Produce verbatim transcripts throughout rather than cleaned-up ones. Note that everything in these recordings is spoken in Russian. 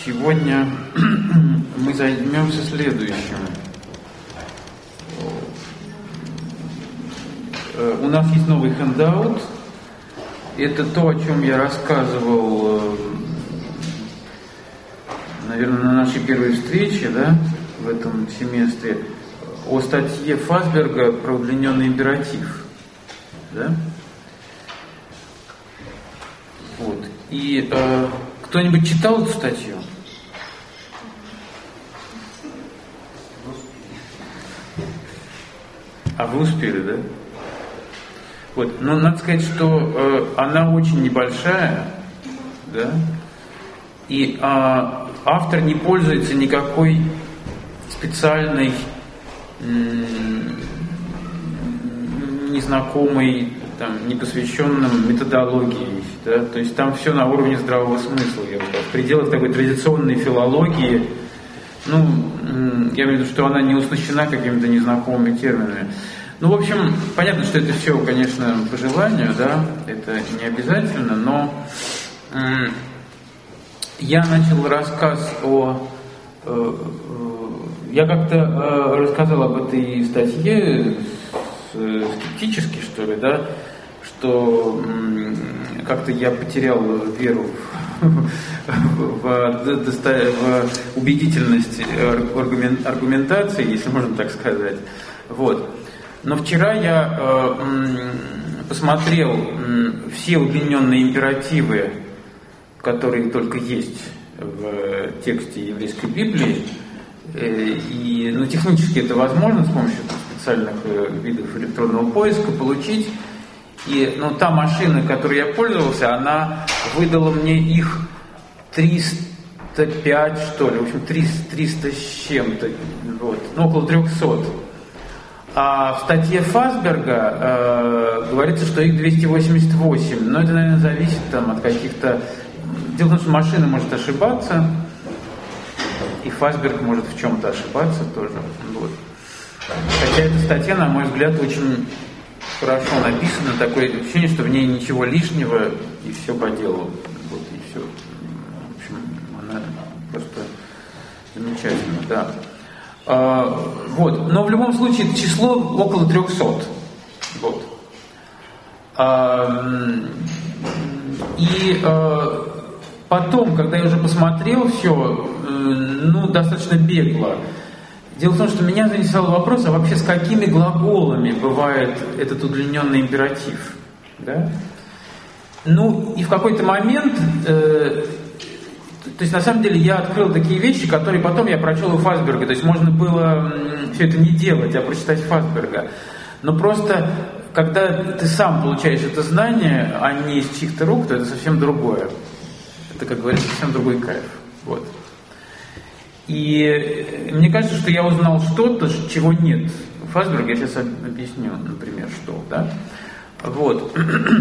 Сегодня мы займемся следующим. У нас есть новый handout. Это то, о чем я рассказывал, наверное, на нашей первой встрече, да, в этом семестре, о статье Фасберга про удлиненный императив. Да? Вот. И э, кто-нибудь читал эту статью? А вы успели, да? Вот. Но надо сказать, что э, она очень небольшая, да? И э, автор не пользуется никакой специальной, м- незнакомой, там, непосвященным методологией, да? То есть там все на уровне здравого смысла, я бы сказал, в пределах такой традиционной филологии. Ну, я имею в виду, что она не оснащена какими-то незнакомыми терминами. Ну, в общем, понятно, что это все, конечно, по желанию, да, это не обязательно, но э, я начал рассказ о... Э, э, я как-то э, рассказал об этой статье э, скептически, что ли, да, что э, как-то я потерял веру в, в, в, в убедительность аргументации, если можно так сказать. Вот. Но вчера я э, м, посмотрел м, все удлиненные императивы, которые только есть в тексте еврейской Библии. Э, и, ну, технически это возможно с помощью специальных э, видов электронного поиска получить. И, ну, та машина, которой я пользовался, она выдала мне их триста пять, что ли, в общем, триста, триста с чем-то, вот, ну, около трехсот. А в статье Фасберга э, говорится, что их двести восемьдесят восемь, но это, наверное, зависит там, от каких-то... Дело в том, что машина может ошибаться, и Фасберг может в чем-то ошибаться тоже. Вот. Хотя эта статья, на мой взгляд, очень хорошо написана, такое ощущение, что в ней ничего лишнего, и все по делу. Вот, и все. В общем, она просто замечательна, да. Uh, вот. Но в любом случае число около трехсот. Вот. Uh, и uh, потом, когда я уже посмотрел все, uh, ну, достаточно бегло. Дело в том, что меня заинтересовал вопрос, а вообще с какими глаголами бывает этот удлиненный императив? Да? Ну, и в какой-то момент... Uh, То есть, на самом деле, я открыл такие вещи, которые потом я прочел у Фасберга. То есть, можно было все это не делать, а прочитать Фасберга. Но просто, когда ты сам получаешь это знание, а не из чьих-то рук, то это совсем другое. Это, как говорится, совсем другой кайф. Вот. И мне кажется, что я узнал что-то, чего нет у Фасберга. Я сейчас объясню, например, что. Да? Вот.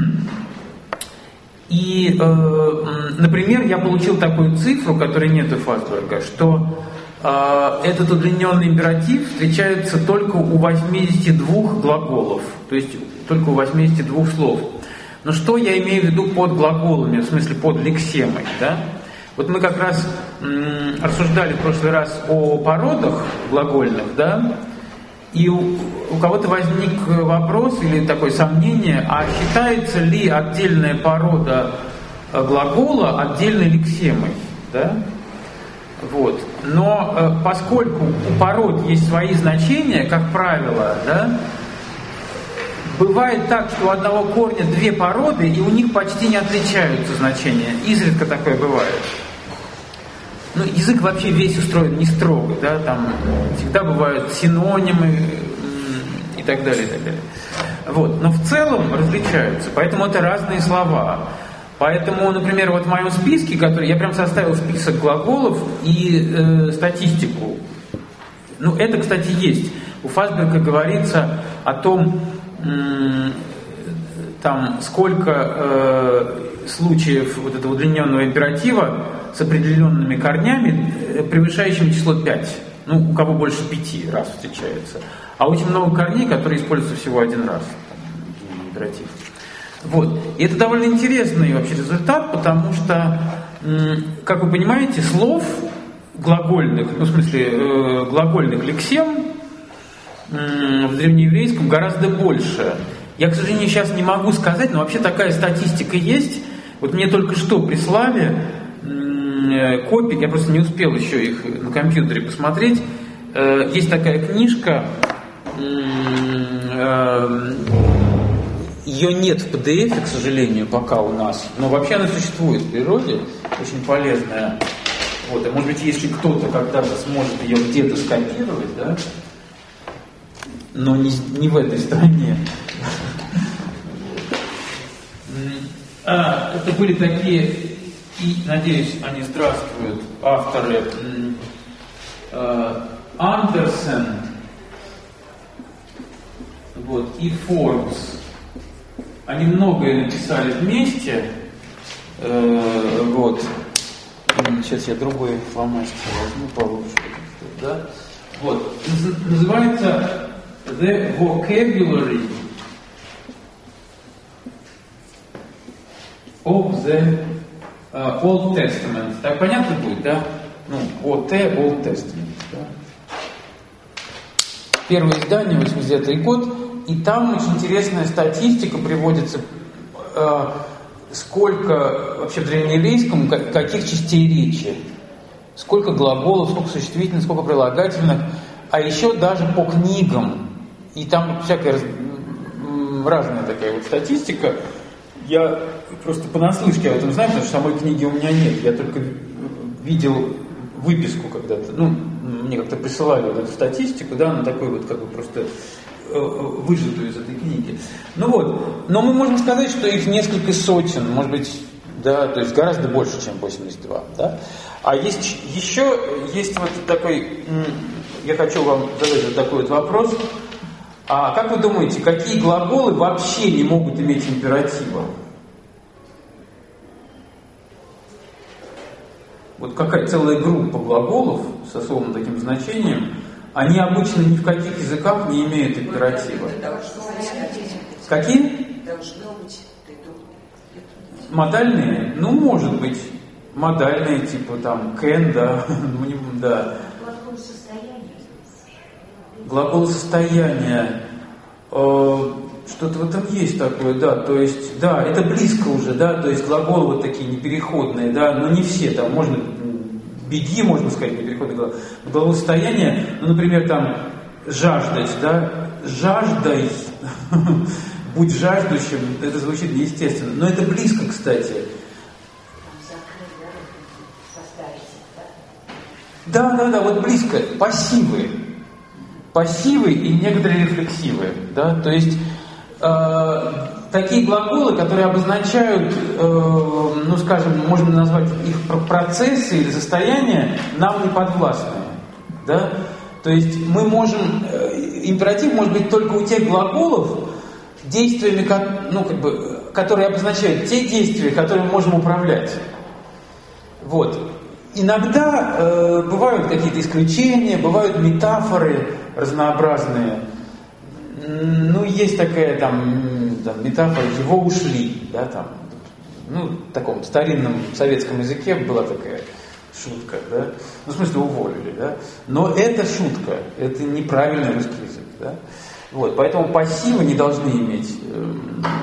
И, э, например, я получил такую цифру, которой нет у Фасберга, что э, этот удлиненный императив встречается только у восьмидесяти двух глаголов, то есть только у восьмидесяти двух слов. Но что я имею в виду под глаголами, в смысле под лексемой, да? Вот мы как раз м, рассуждали в прошлый раз о породах глагольных, да? И у, у кого-то возник вопрос или такое сомнение, а считается ли отдельная порода глагола отдельной лексемой, да? Вот. Но э, поскольку у пород есть свои значения, как правило, да, бывает так, что у одного корня две породы, и у них почти не отличаются значения. Изредка такое бывает. Ну, язык вообще весь устроен не строго, да, там всегда бывают синонимы и так далее, и так далее. Вот. Но в целом различаются, поэтому это разные слова. Поэтому, например, вот в моем списке, который я прям составил список глаголов и э, статистику. Ну, это, кстати, есть. У Фасберга говорится о том, э, там, сколько э, случаев вот этого удлиненного императива с определенными корнями, превышающими число пять. Ну, у кого больше пяти раз встречается. А очень много корней, которые используются всего один раз. Там, императив. Вот. И это довольно интересный вообще результат, потому что как вы понимаете, слов глагольных, ну, в смысле, э, глагольных лексем э, в древнееврейском гораздо больше. Я, к сожалению, сейчас не могу сказать, но вообще такая статистика есть. Вот мне только что прислали э, копии, я просто не успел еще их на компьютере посмотреть. Э, есть такая книжка, э, ее нет в пи ди эф, к сожалению, пока у нас, но вообще она существует в природе, очень полезная. Вот, а может быть, если кто-то когда-то сможет ее где-то скопировать, да, но не, не в этой стране. А, это были такие, и, надеюсь, они здравствуют, авторы Андерсен, вот, и Форбс. Они многое написали вместе. Э, вот. Сейчас я другой фломастер возьму получше. Да? Вот. Называется The Vocabulary of the uh, Old Testament. Так понятно будет, да? Ну, о тэ, Old Testament. Да? Первое издание, восемьдесят девятый год. И там очень интересная статистика приводится, э, сколько вообще в древнееврейском, каких частей речи, сколько глаголов, сколько существительных, сколько прилагательных, а еще даже по книгам. И там всякая разная такая вот статистика. Я просто понаслышке об этом знаю, потому что самой книги у меня нет. Я только видел выписку когда-то. Ну, мне как-то присылали вот эту статистику, да, на такой вот как бы просто выжатую из этой книги. Ну вот, но мы можем сказать, что их несколько сотен, может быть, да, то есть гораздо больше, чем восемьдесят два, да. А есть еще, есть вот такой, я хочу вам задать вот такой вот вопрос. А как вы думаете, какие глаголы вообще не могут иметь императива? Вот какая целая группа глаголов с особым таким значением, они обычно ни в каких языках не имеют императива. Какие? Должно быть. Модальные? Ну, может быть. Модальные, типа там can, да. да. Глагол состояния. Глагол состояния. Что-то в этом есть такое, да. То есть, да, это близко уже, да. То есть глаголы вот такие непереходные, да, но не все. Там можно беги, можно сказать, непереходный глагол. Глагол состояния, ну, например, там жаждать, да, жаждай, будь жаждущим, это звучит неестественно, но это близко, кстати. Да, да, да, вот близко, пассивы, пассивы и некоторые рефлексивы, да, то есть э, такие глаголы, которые обозначают, э, ну, скажем, можно назвать их процессы или состояния, нам не подвластные, да, то есть мы можем, э, императив может быть только у тех глаголов, действиями, ну, как бы, которые обозначают те действия, которые мы можем управлять, вот. Иногда э, бывают какие-то исключения, бывают метафоры разнообразные. Ну, есть такая там, там метафора «его ушли», да, там, ну, в таком старинном советском языке была такая шутка, да, ну, в смысле уволили, да, но это шутка, это неправильный русский язык, да, вот, поэтому пассивы не должны иметь э,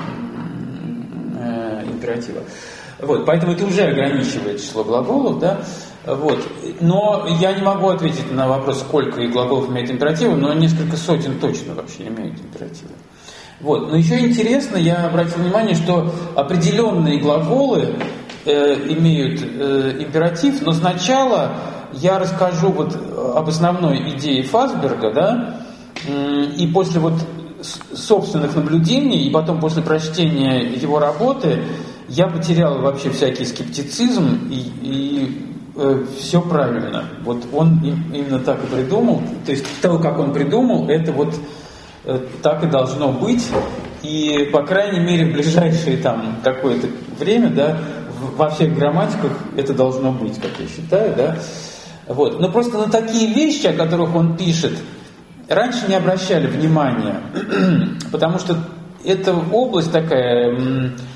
э, императива. Вот, поэтому это уже ограничивает число глаголов, да, вот. Но я не могу ответить на вопрос, сколько глаголов имеет императивы, но несколько сотен точно вообще имеют императивы. Вот. Но еще интересно, я обратил внимание, что определенные глаголы э, имеют э, императив, но сначала я расскажу вот об основной идее Фасберга, да, э, и после вот собственных наблюдений, и потом после прочтения его работы я потерял вообще всякий скептицизм, и, и э, все правильно. Вот он именно так и придумал, то есть то, как он придумал, это вот э, так и должно быть, и, по крайней мере, в ближайшее там какое-то время, да, в, во всех грамматиках это должно быть, как я считаю, да. Вот. Но просто на такие вещи, о которых он пишет, раньше не обращали внимания, потому что эта область такая...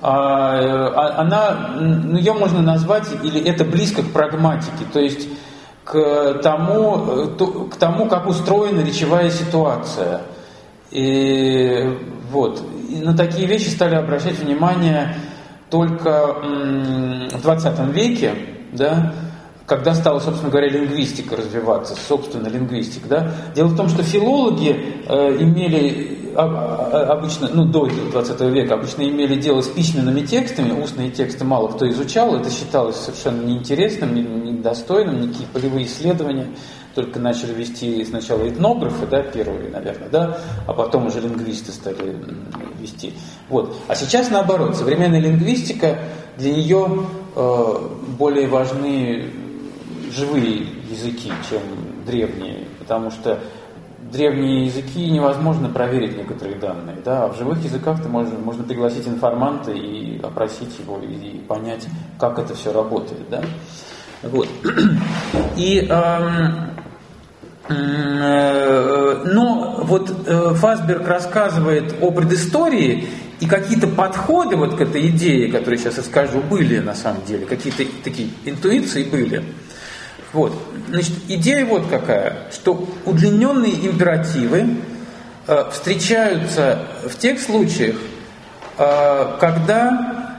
она, ну, ее можно назвать, или это близко к прагматике, то есть к тому, к тому, как устроена речевая ситуация. И, вот. И на такие вещи стали обращать внимание только в двадцатом веке, да, когда стала, собственно говоря, лингвистика развиваться, собственно, лингвистика. Да. Дело в том, что филологи э, имели обычно, ну, до двадцатого века обычно имели дело с письменными текстами, устные тексты мало кто изучал, это считалось совершенно неинтересным, недостойным, никакие полевые исследования только начали вести сначала этнографы, да, первые, наверное, да, а потом уже лингвисты стали вести. Вот. А сейчас наоборот, современная лингвистика, для нее э, более важны живые языки, чем древние, потому что древние языки невозможно проверить некоторые данные, да, а в живых языках-то можно, можно пригласить информанта и опросить его, и понять, как это все работает, да. Вот. И, эм, э, но вот э, Фасберг рассказывает о предыстории, и какие-то подходы вот к этой идее, которые сейчас я скажу, были на самом деле, какие-то такие интуиции были. Вот. Значит, идея вот какая, что удлиненные императивы э, встречаются в тех случаях, э, когда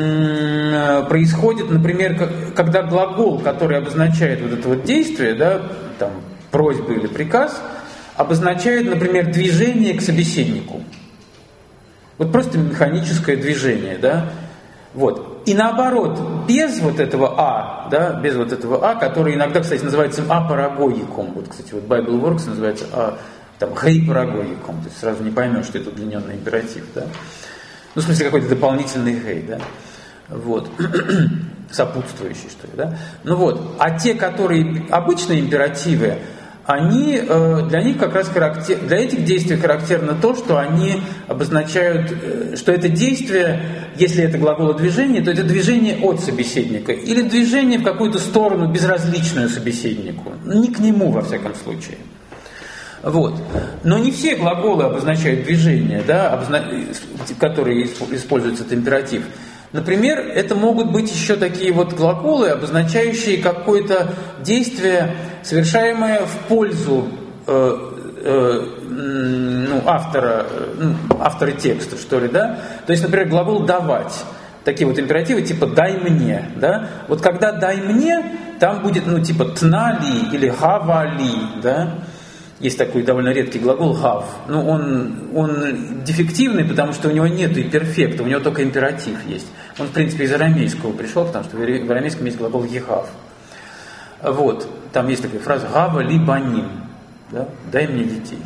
э, происходит, например, как, когда глагол, который обозначает вот это вот действие, да, там, просьба или приказ, обозначает, например, движение к собеседнику. Вот просто механическое движение, да. Вот. И наоборот, без вот этого «а», да, без вот этого «а», который иногда, кстати, называется «апарагогикум». Вот, кстати, вот BibleWorks называется «а», там, «хей-парагогикум». То есть сразу не поймешь, что это удлиненный императив, да. Ну, в смысле, какой-то дополнительный «хей», да. Вот. Сопутствующий, что ли, да. Ну вот. А те, которые обычные императивы, они, для них как раз характер, для этих действий характерно то, что они обозначают, что это действие, если это глаголодвижение, то это движение от собеседника или движение в какую-то сторону, безразличную собеседнику, не к нему во всяком случае. Вот. Но не все глаголы обозначают движение, да, обозна... которые используется этот императив. Например, это могут быть еще такие вот глаголы, обозначающие какое-то действие, совершаемое в пользу э, э, ну, автора, ну, автора текста, что ли, да? То есть, например, глагол «давать». Такие вот императивы типа «дай мне», да? Вот когда «дай мне», там будет, ну, типа «тнали» или «хавали», да? Есть такой довольно редкий глагол «have». Ну, он, он дефективный, потому что у него нет и перфекта, у него только императив есть. Он, в принципе, из арамейского пришел, потому что в арамейском есть глагол «ехав». Вот. Там есть такая фраза «гава ли баним», да? «дай мне детей».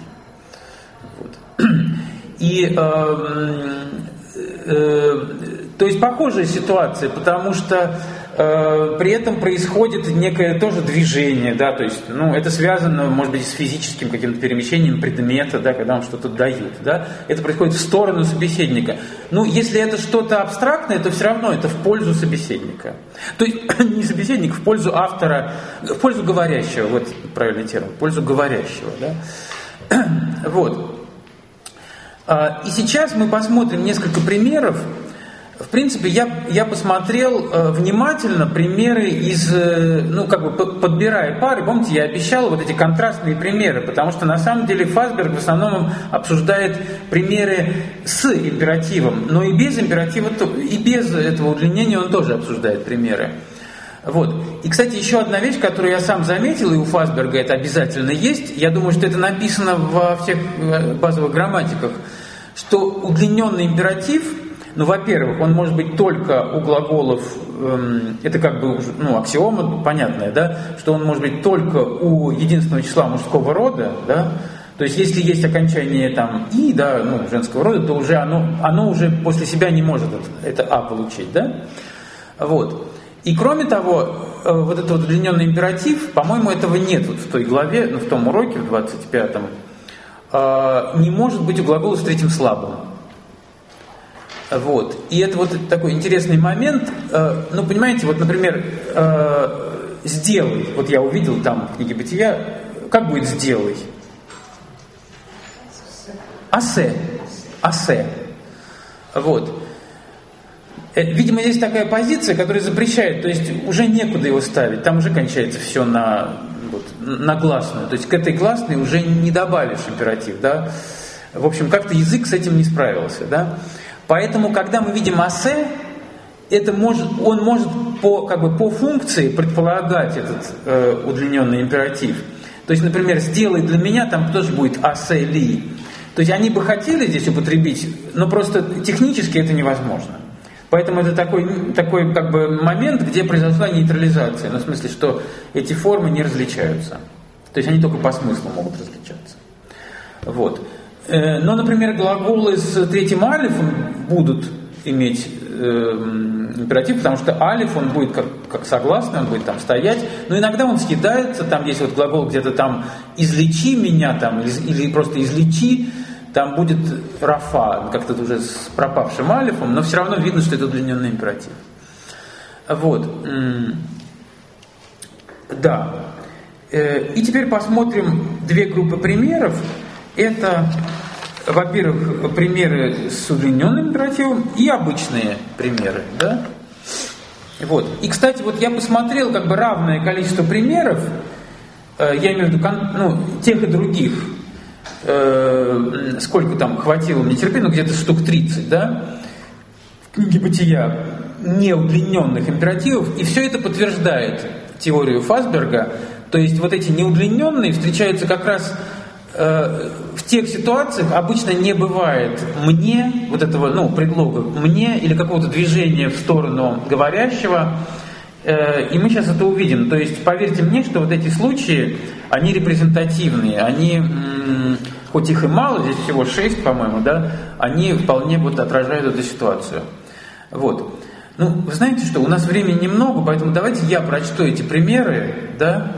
Вот. И, э, э, то есть, похожая ситуация, потому что э, при этом происходит некое тоже движение, да, то есть, ну, это связано, может быть, с физическим каким-то перемещением предмета, да, когда вам что-то дают, да, это происходит в сторону собеседника. Ну, если это что-то абстрактное, то все равно это в пользу собеседника. То есть, не собеседник, в пользу автора, в пользу говорящего, вот правильный термин, в пользу говорящего, да. Вот. И сейчас мы посмотрим несколько примеров. В принципе, я, я посмотрел э, внимательно примеры из, э, ну, как бы подбирая пары. Помните, я обещал вот эти контрастные примеры, потому что на самом деле Фасберг в основном обсуждает примеры с императивом, но и без императива, и без этого удлинения он тоже обсуждает примеры. Вот. И, кстати, еще одна вещь, которую я сам заметил, и у Фасберга это обязательно есть, я думаю, что это написано во всех базовых грамматиках, что удлиненный императив, ну, во-первых, он может быть только у глаголов, эм, это как бы, ну, аксиома понятная, да, что он может быть только у единственного числа мужского рода, да, то есть если есть окончание там «и», да, ну, женского рода, то уже оно, оно уже после себя не может это, это «а» получить, да, вот. И кроме того, э, вот этот вот удлиненный императив, по-моему, этого нет вот в той главе, ну, в том уроке, в двадцать пятом, э, не может быть у глагола с третьим слабым. Вот. И это вот такой интересный момент. Ну, понимаете, вот, например, «сделай». Вот я увидел там в книге Бытия. Как будет «сделай»? «Асе». «Асе». Вот. Видимо, есть такая позиция, которая запрещает, то есть уже некуда его ставить, там уже кончается все на, вот, на гласную, то есть к этой гласной уже не добавишь императив, да. В общем, как-то язык с этим не справился, да. Поэтому, когда мы видим асе, это может, он может по, как бы, по функции предполагать этот э, удлиненный императив. То есть, например, сделай для меня, там тоже будет асе ли. То есть они бы хотели здесь употребить, но просто технически это невозможно. Поэтому это такой, такой как бы момент, где произошла нейтрализация. Ну, в смысле, что эти формы не различаются. То есть они только по смыслу могут различаться. Вот. Но, например, глаголы с третьим алифом будут иметь э, императив, потому что алиф, он будет как, как согласный, он будет там стоять, но иногда он съедается, там есть вот глагол где-то там «излечи меня», там, или, или просто «излечи», там будет рафа, как-то уже с пропавшим алифом, но все равно видно, что это удлиненный императив. Вот. Да. И теперь посмотрим две группы примеров. Это, во-первых, примеры с удлиненным императивом и обычные примеры. Да? Вот. И, кстати, вот я посмотрел как бы равное количество примеров, я имею в виду ну, тех и других, сколько там хватило мне терпения, ну где-то штук тридцать, да, в книге «Бытия» неудлиненных императивов, и все это подтверждает теорию Фасберга. То есть вот эти неудлиненные встречаются как раз э, в тех ситуациях, обычно не бывает «мне», вот этого, ну, предлога «мне» или какого-то движения в сторону говорящего, э, и мы сейчас это увидим. То есть поверьте мне, что вот эти случаи, они репрезентативные, они, м- хоть их и мало, здесь всего шесть, по-моему, да, они вполне вот отражают эту ситуацию. Вот. Ну, вы знаете что, у нас времени немного, поэтому давайте я прочту эти примеры, да.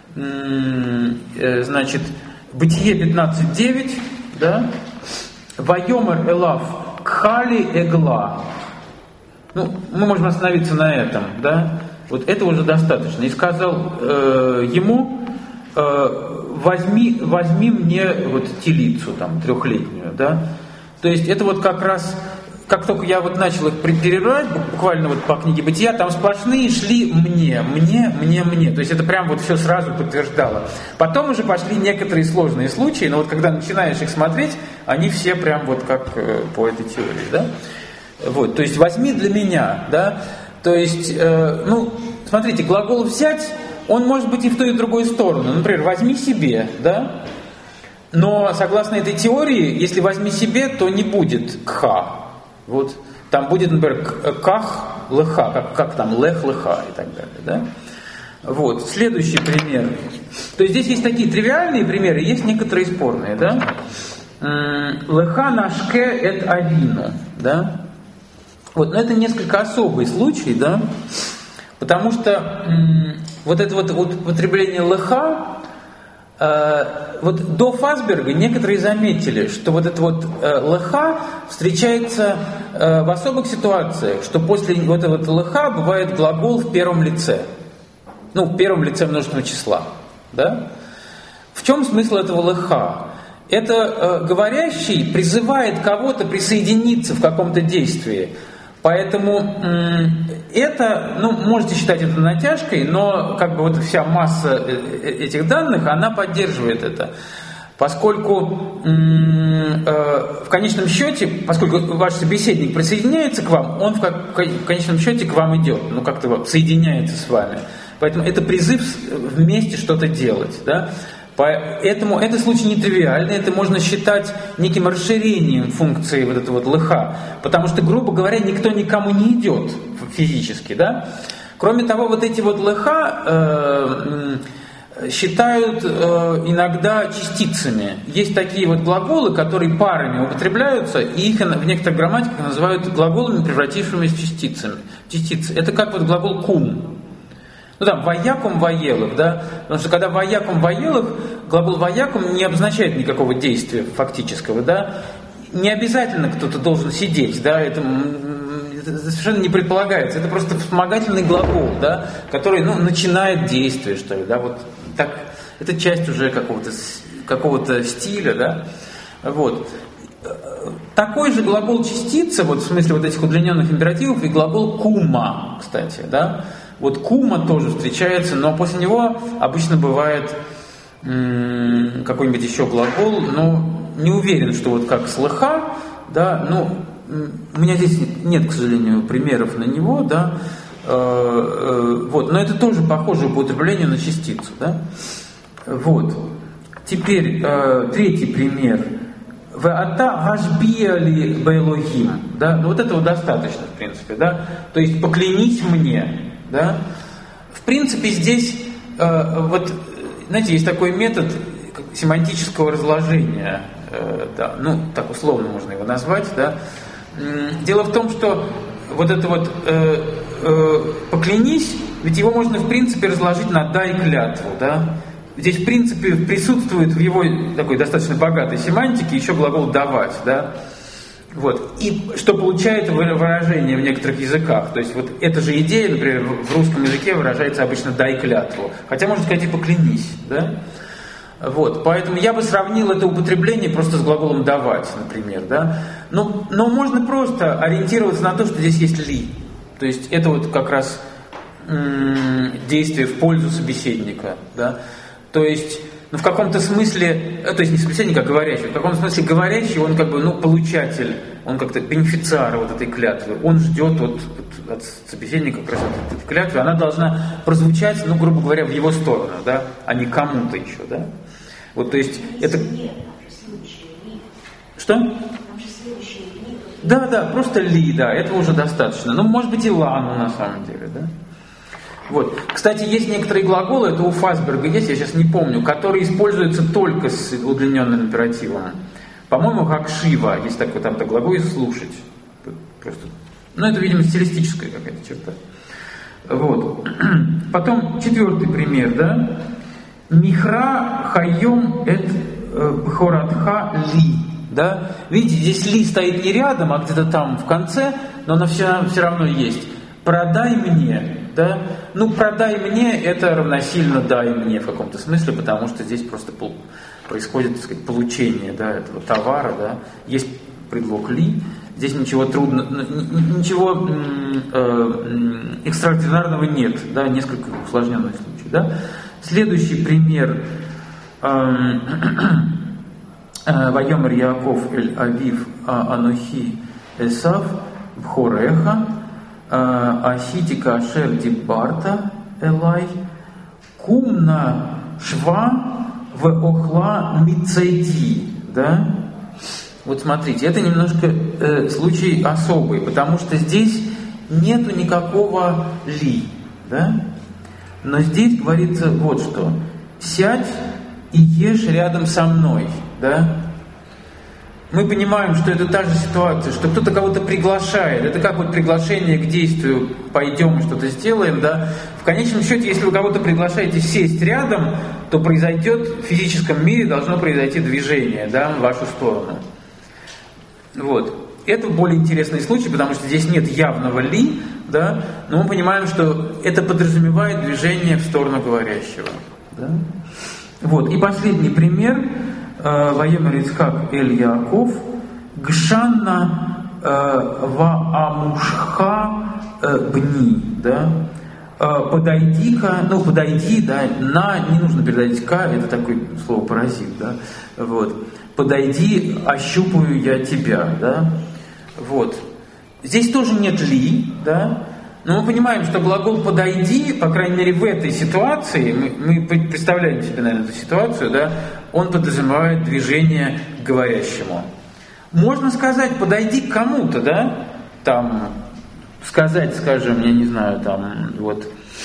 Значит, Бытие пятнадцать девять, да. Вайомер элав кхали эгла. Ну, мы можем остановиться на этом, да. Вот это уже достаточно. И сказал э, ему, э, возьми, возьми мне вот телицу там трехлетнюю, да. То есть это вот как раз, как только я вот начал их перебирать, буквально вот по книге Бытия, там сплошные шли мне, мне, мне, мне. То есть это прям вот все сразу подтверждало. Потом уже пошли некоторые сложные случаи, но вот когда начинаешь их смотреть, они все прям вот как э, по этой теории, да. Вот, то есть возьми для меня, да. То есть, э, ну, смотрите, глагол взять, он может быть и в ту, и в другую сторону. Например, возьми себе, да. Но согласно этой теории, если возьми себе, то не будет кха. Вот. Там будет, например, ках, леха, как, как там лех, леха и так далее. Да? Вот. Следующий пример. То есть здесь есть такие тривиальные примеры, есть некоторые спорные. Да? Леха нашке эт авину. Да? Вот. Но это несколько особый случай, да? Потому что м- вот это вот употребление леха, вот до Фасберга некоторые заметили, что вот это вот э, леха встречается э, в особых ситуациях, что после вот этого вот леха бывает глагол в первом лице. Ну, в первом лице множественного числа. Да? В чем смысл этого леха? Это э, говорящий призывает кого-то присоединиться в каком-то действии. Поэтому это, ну, можете считать это натяжкой, но как бы вот вся масса этих данных, она поддерживает это. Поскольку в конечном счете, поскольку ваш собеседник присоединяется к вам, он в конечном счете к вам идет, ну как-то соединяется с вами. Поэтому это призыв вместе что-то делать, да? Поэтому этот случай нетривиальный, это можно считать неким расширением функции вот этого вот леха, потому что, грубо говоря, никто никому не идет физически, да. Кроме того, вот эти вот леха э, считают э, иногда частицами. Есть такие вот глаголы, которые парами употребляются, и их в некоторых грамматиках называют глаголами, превратившимися в частицами. Частицы. Это как вот глагол кум. Ну там, ваякум ваелых, да, потому что когда ваякум ваелых, глагол ваякум не обозначает никакого действия фактического, да, не обязательно кто-то должен сидеть, да, это, это совершенно не предполагается, это просто вспомогательный глагол, да, который, ну, начинает действие, что ли, да, вот так, это часть уже какого-то, какого-то стиля, да, вот. такой же глагол частица, вот в смысле вот этих удлиненных императивов, и глагол кума, кстати, да. Вот кума тоже встречается, но после него обычно бывает м- какой-нибудь еще глагол, но не уверен, что вот как слыха, да, ну, у меня здесь нет, к сожалению, примеров на него, да, э- э- вот, но это тоже похоже по употреблению на частицу, да. Вот. Теперь э, третий пример. Ваата гашбиали бейлохим. Да? Ну, вот этого достаточно, в принципе. Да? То есть поклянись мне. Да? В принципе, здесь э, вот, знаете, есть такой метод семантического разложения. Э, да, ну, так условно можно его назвать. Да? Дело в том, что вот это вот э, э, поклянись, ведь его можно, в принципе, разложить на да и клятву. Да? Здесь, в принципе, присутствует в его такой достаточно богатой семантике еще глагол «давать», да? Вот. И что получает выражение в некоторых языках. То есть вот эта же идея, например, в русском языке выражается обычно «дай клятву». Хотя можно сказать и «поклянись», да? Вот. Поэтому я бы сравнил это употребление просто с глаголом «давать», например, да? Но, но можно просто ориентироваться на то, что здесь есть «ли». То есть это вот как раз м- действие в пользу собеседника, да? То есть, ну, в каком-то смысле, то есть не собеседник, а говорящий, в каком-то смысле говорящий, он как бы, ну, получатель, он как-то бенефициар вот этой клятвы, он ждет вот, вот от собеседника как раз вот этой клятвы, она должна прозвучать, ну, грубо говоря, в его сторону, да, а не кому-то еще, да. Вот, то есть, это... Что? Да, да, просто ли, да, этого уже достаточно. Ну, может быть, и лану на самом деле, да. Вот. Кстати, есть некоторые глаголы, это у Фасберга есть, я сейчас не помню, которые используются только с удлиненным императивом. По-моему, гакшива, есть такой там глагол, и слушать. Просто. Ну, это, видимо, стилистическая какая-то черта. Вот. Потом четвертый пример, да. Михра хайом эт бхоратха ли. Да? Видите, здесь ли стоит не рядом, а где-то там в конце, но она все, все равно есть. Продай мне. Да? Ну, продай мне, это равносильно дай мне в каком-то смысле, потому что здесь просто происходит, так сказать, получение, да, этого товара, да. Есть предлог ли, здесь ничего трудного, ничего э, экстраординарного нет, да, несколько усложненных случаев, да. Следующий пример. Вайомер Яаков эль Авив Анухи Эсав Бхореха Аситика Ашер Дибарта Элай Кумна Шва в Охла Мицайди. Да? Вот смотрите, это немножко э, случай особый, потому что здесь нету никакого ли. Да? Но здесь говорится вот что. Сядь и ешь рядом со мной. Да? Мы понимаем, что это та же ситуация, что кто-то кого-то приглашает. Это как вот приглашение к действию, пойдем что-то сделаем, да. В конечном счете, если вы кого-то приглашаете сесть рядом, то произойдет в физическом мире, должно произойти движение, да, в вашу сторону. Вот. Это более интересный случай, потому что здесь нет явного ли, да, но мы понимаем, что это подразумевает движение в сторону говорящего. Да? Вот. И последний пример. Ваемер Ицхак эль Яаков Гшанна Ваамушха Бни, да, подойди-ка, ну подойди, да, на, не нужно передать ка, это такое слово паразит, да, вот, подойди, ощупаю я тебя, да, вот. Здесь тоже нет ли, да, но мы понимаем, что глагол «подойди», по крайней мере в этой ситуации, мы, мы представляем себе, наверное, эту ситуацию, да, он подразумевает движение к говорящему. Можно сказать «подойди к кому-то», да, там, сказать, скажем, я не знаю, там, вот,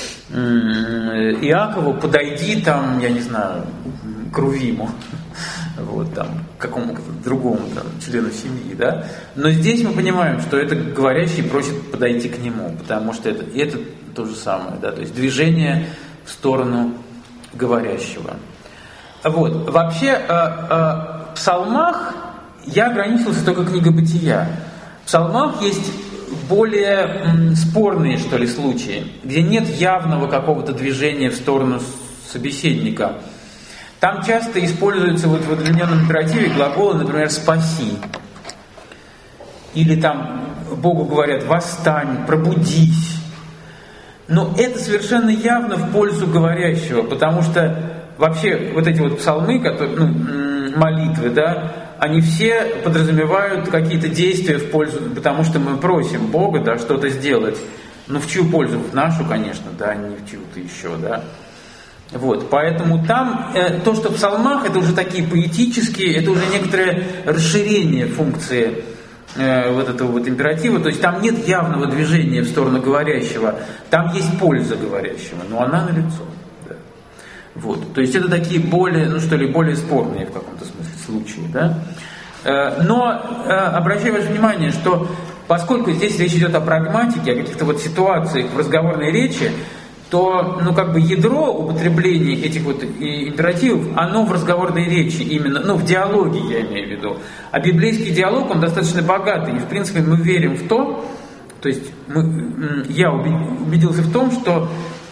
Иакову «подойди», там, я не знаю, к Рувиму, вот, там, к какому-то другому там, члену семьи, да. Но здесь мы понимаем, что это говорящий просит подойти к нему, потому что это, это то же самое, да, то есть движение в сторону говорящего. Вот, вообще, э, э, в псалмах я ограничился только книгой Бытия. В псалмах есть более м, спорные, что ли, случаи, где нет явного какого-то движения в сторону собеседника. Там часто используются вот в удлиненном императиве глаголы, например, «спаси». или там Богу говорят: «Восстань, пробудись». Но это совершенно явно в пользу говорящего, потому что вообще вот эти вот псалмы, которые, ну, молитвы, да, они все подразумевают какие-то действия в пользу, потому что мы просим Бога, да, что-то сделать. Ну, в чью пользу? В нашу, конечно, да, не в чью-то еще, да. Вот, поэтому там э, то, что в псалмах, это уже такие поэтические, это уже некоторое расширение функции э, вот этого вот императива, то есть там нет явного движения в сторону говорящего, там есть польза говорящего, но она налицо. Да. Вот, то есть это такие более, ну что ли, более спорные в каком-то смысле случаи, да. Э, но э, обращаю ваше внимание, что поскольку здесь речь идет о прагматике, о каких-то вот ситуациях в разговорной речи, то, ну, как бы ядро употребления этих вот императивов, оно в разговорной речи именно, ну, в диалоге я имею в виду. А библейский диалог, он достаточно богатый, и, в принципе, мы верим в то, то есть мы, я убедился в том, что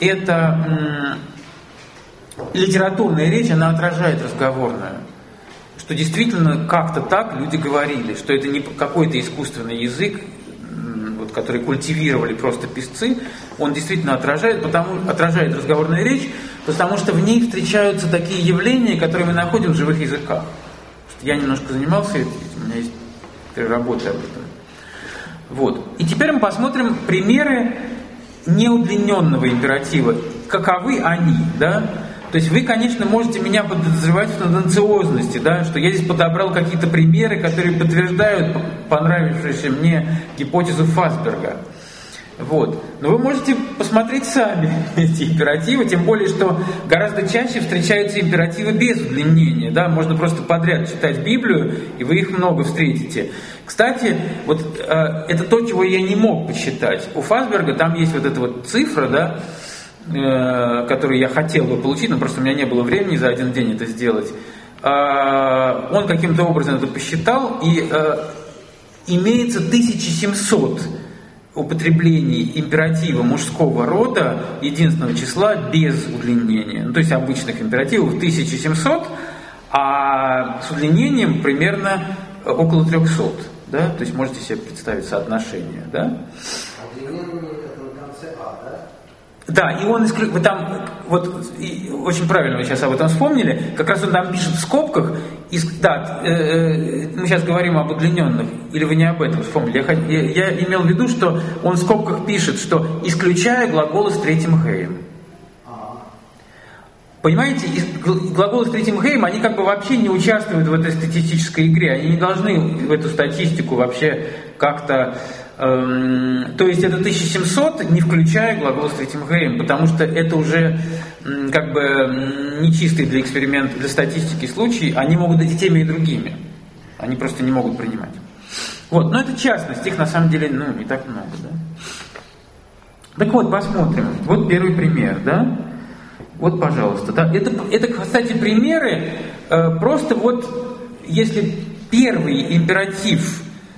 эта литературная речь, она отражает разговорную. Что действительно как-то так люди говорили, что это не какой-то искусственный язык, вот, который культивировали просто писцы, он действительно отражает, потому, отражает разговорную речь, потому что в ней встречаются такие явления, которые мы находим в живых языках. Я немножко занимался этим, у меня есть работы об этом. Вот. И теперь мы посмотрим примеры неудлиненного императива. Каковы они, да? То есть вы, конечно, можете меня подозревать в тенденциозности, да, что я здесь подобрал какие-то примеры, которые подтверждают понравившуюся мне гипотезу Фасберга. Вот. Но вы можете посмотреть сами эти императивы, тем более, что гораздо чаще встречаются императивы без удлинения. Да? Можно просто подряд читать Библию, и вы их много встретите. Кстати, вот э, это то, чего я не мог посчитать. У Фасберга там есть вот эта вот цифра, да, который я хотел бы получить, но просто у меня не было времени за один день это сделать. Он каким-то образом это посчитал, и имеется тысяча семьсот употреблений императива мужского рода единственного числа без удлинения. Ну, то есть обычных императивов тысяча семьсот, а с удлинением примерно около трехсот. Да? То есть можете себе представить соотношение. Да? Да, и он исклю... вы там, вот, и очень правильно вы сейчас об этом вспомнили, как раз он там пишет в скобках, и, да, э, э, мы сейчас говорим об удлиненных, или вы не об этом вспомнили, я, я, я имел в виду, что он в скобках пишет, что исключая глаголы с третьим хэем. Понимаете, глаголы с третьим хэем, они как бы вообще не участвуют в этой статистической игре, они не должны в эту статистику вообще как-то... То есть это тысяча семьсот, не включая глагол с третьим хэем, потому что это уже как бы нечистый для эксперимента, для статистики случай, они могут быть и теми, и другими. Они просто не могут принимать. Вот, но это частность, их на самом деле, ну, не так много, да. Так вот, посмотрим. Вот первый пример, да. Вот, пожалуйста, да. Это, это, кстати, примеры, э, просто вот, если первый императив,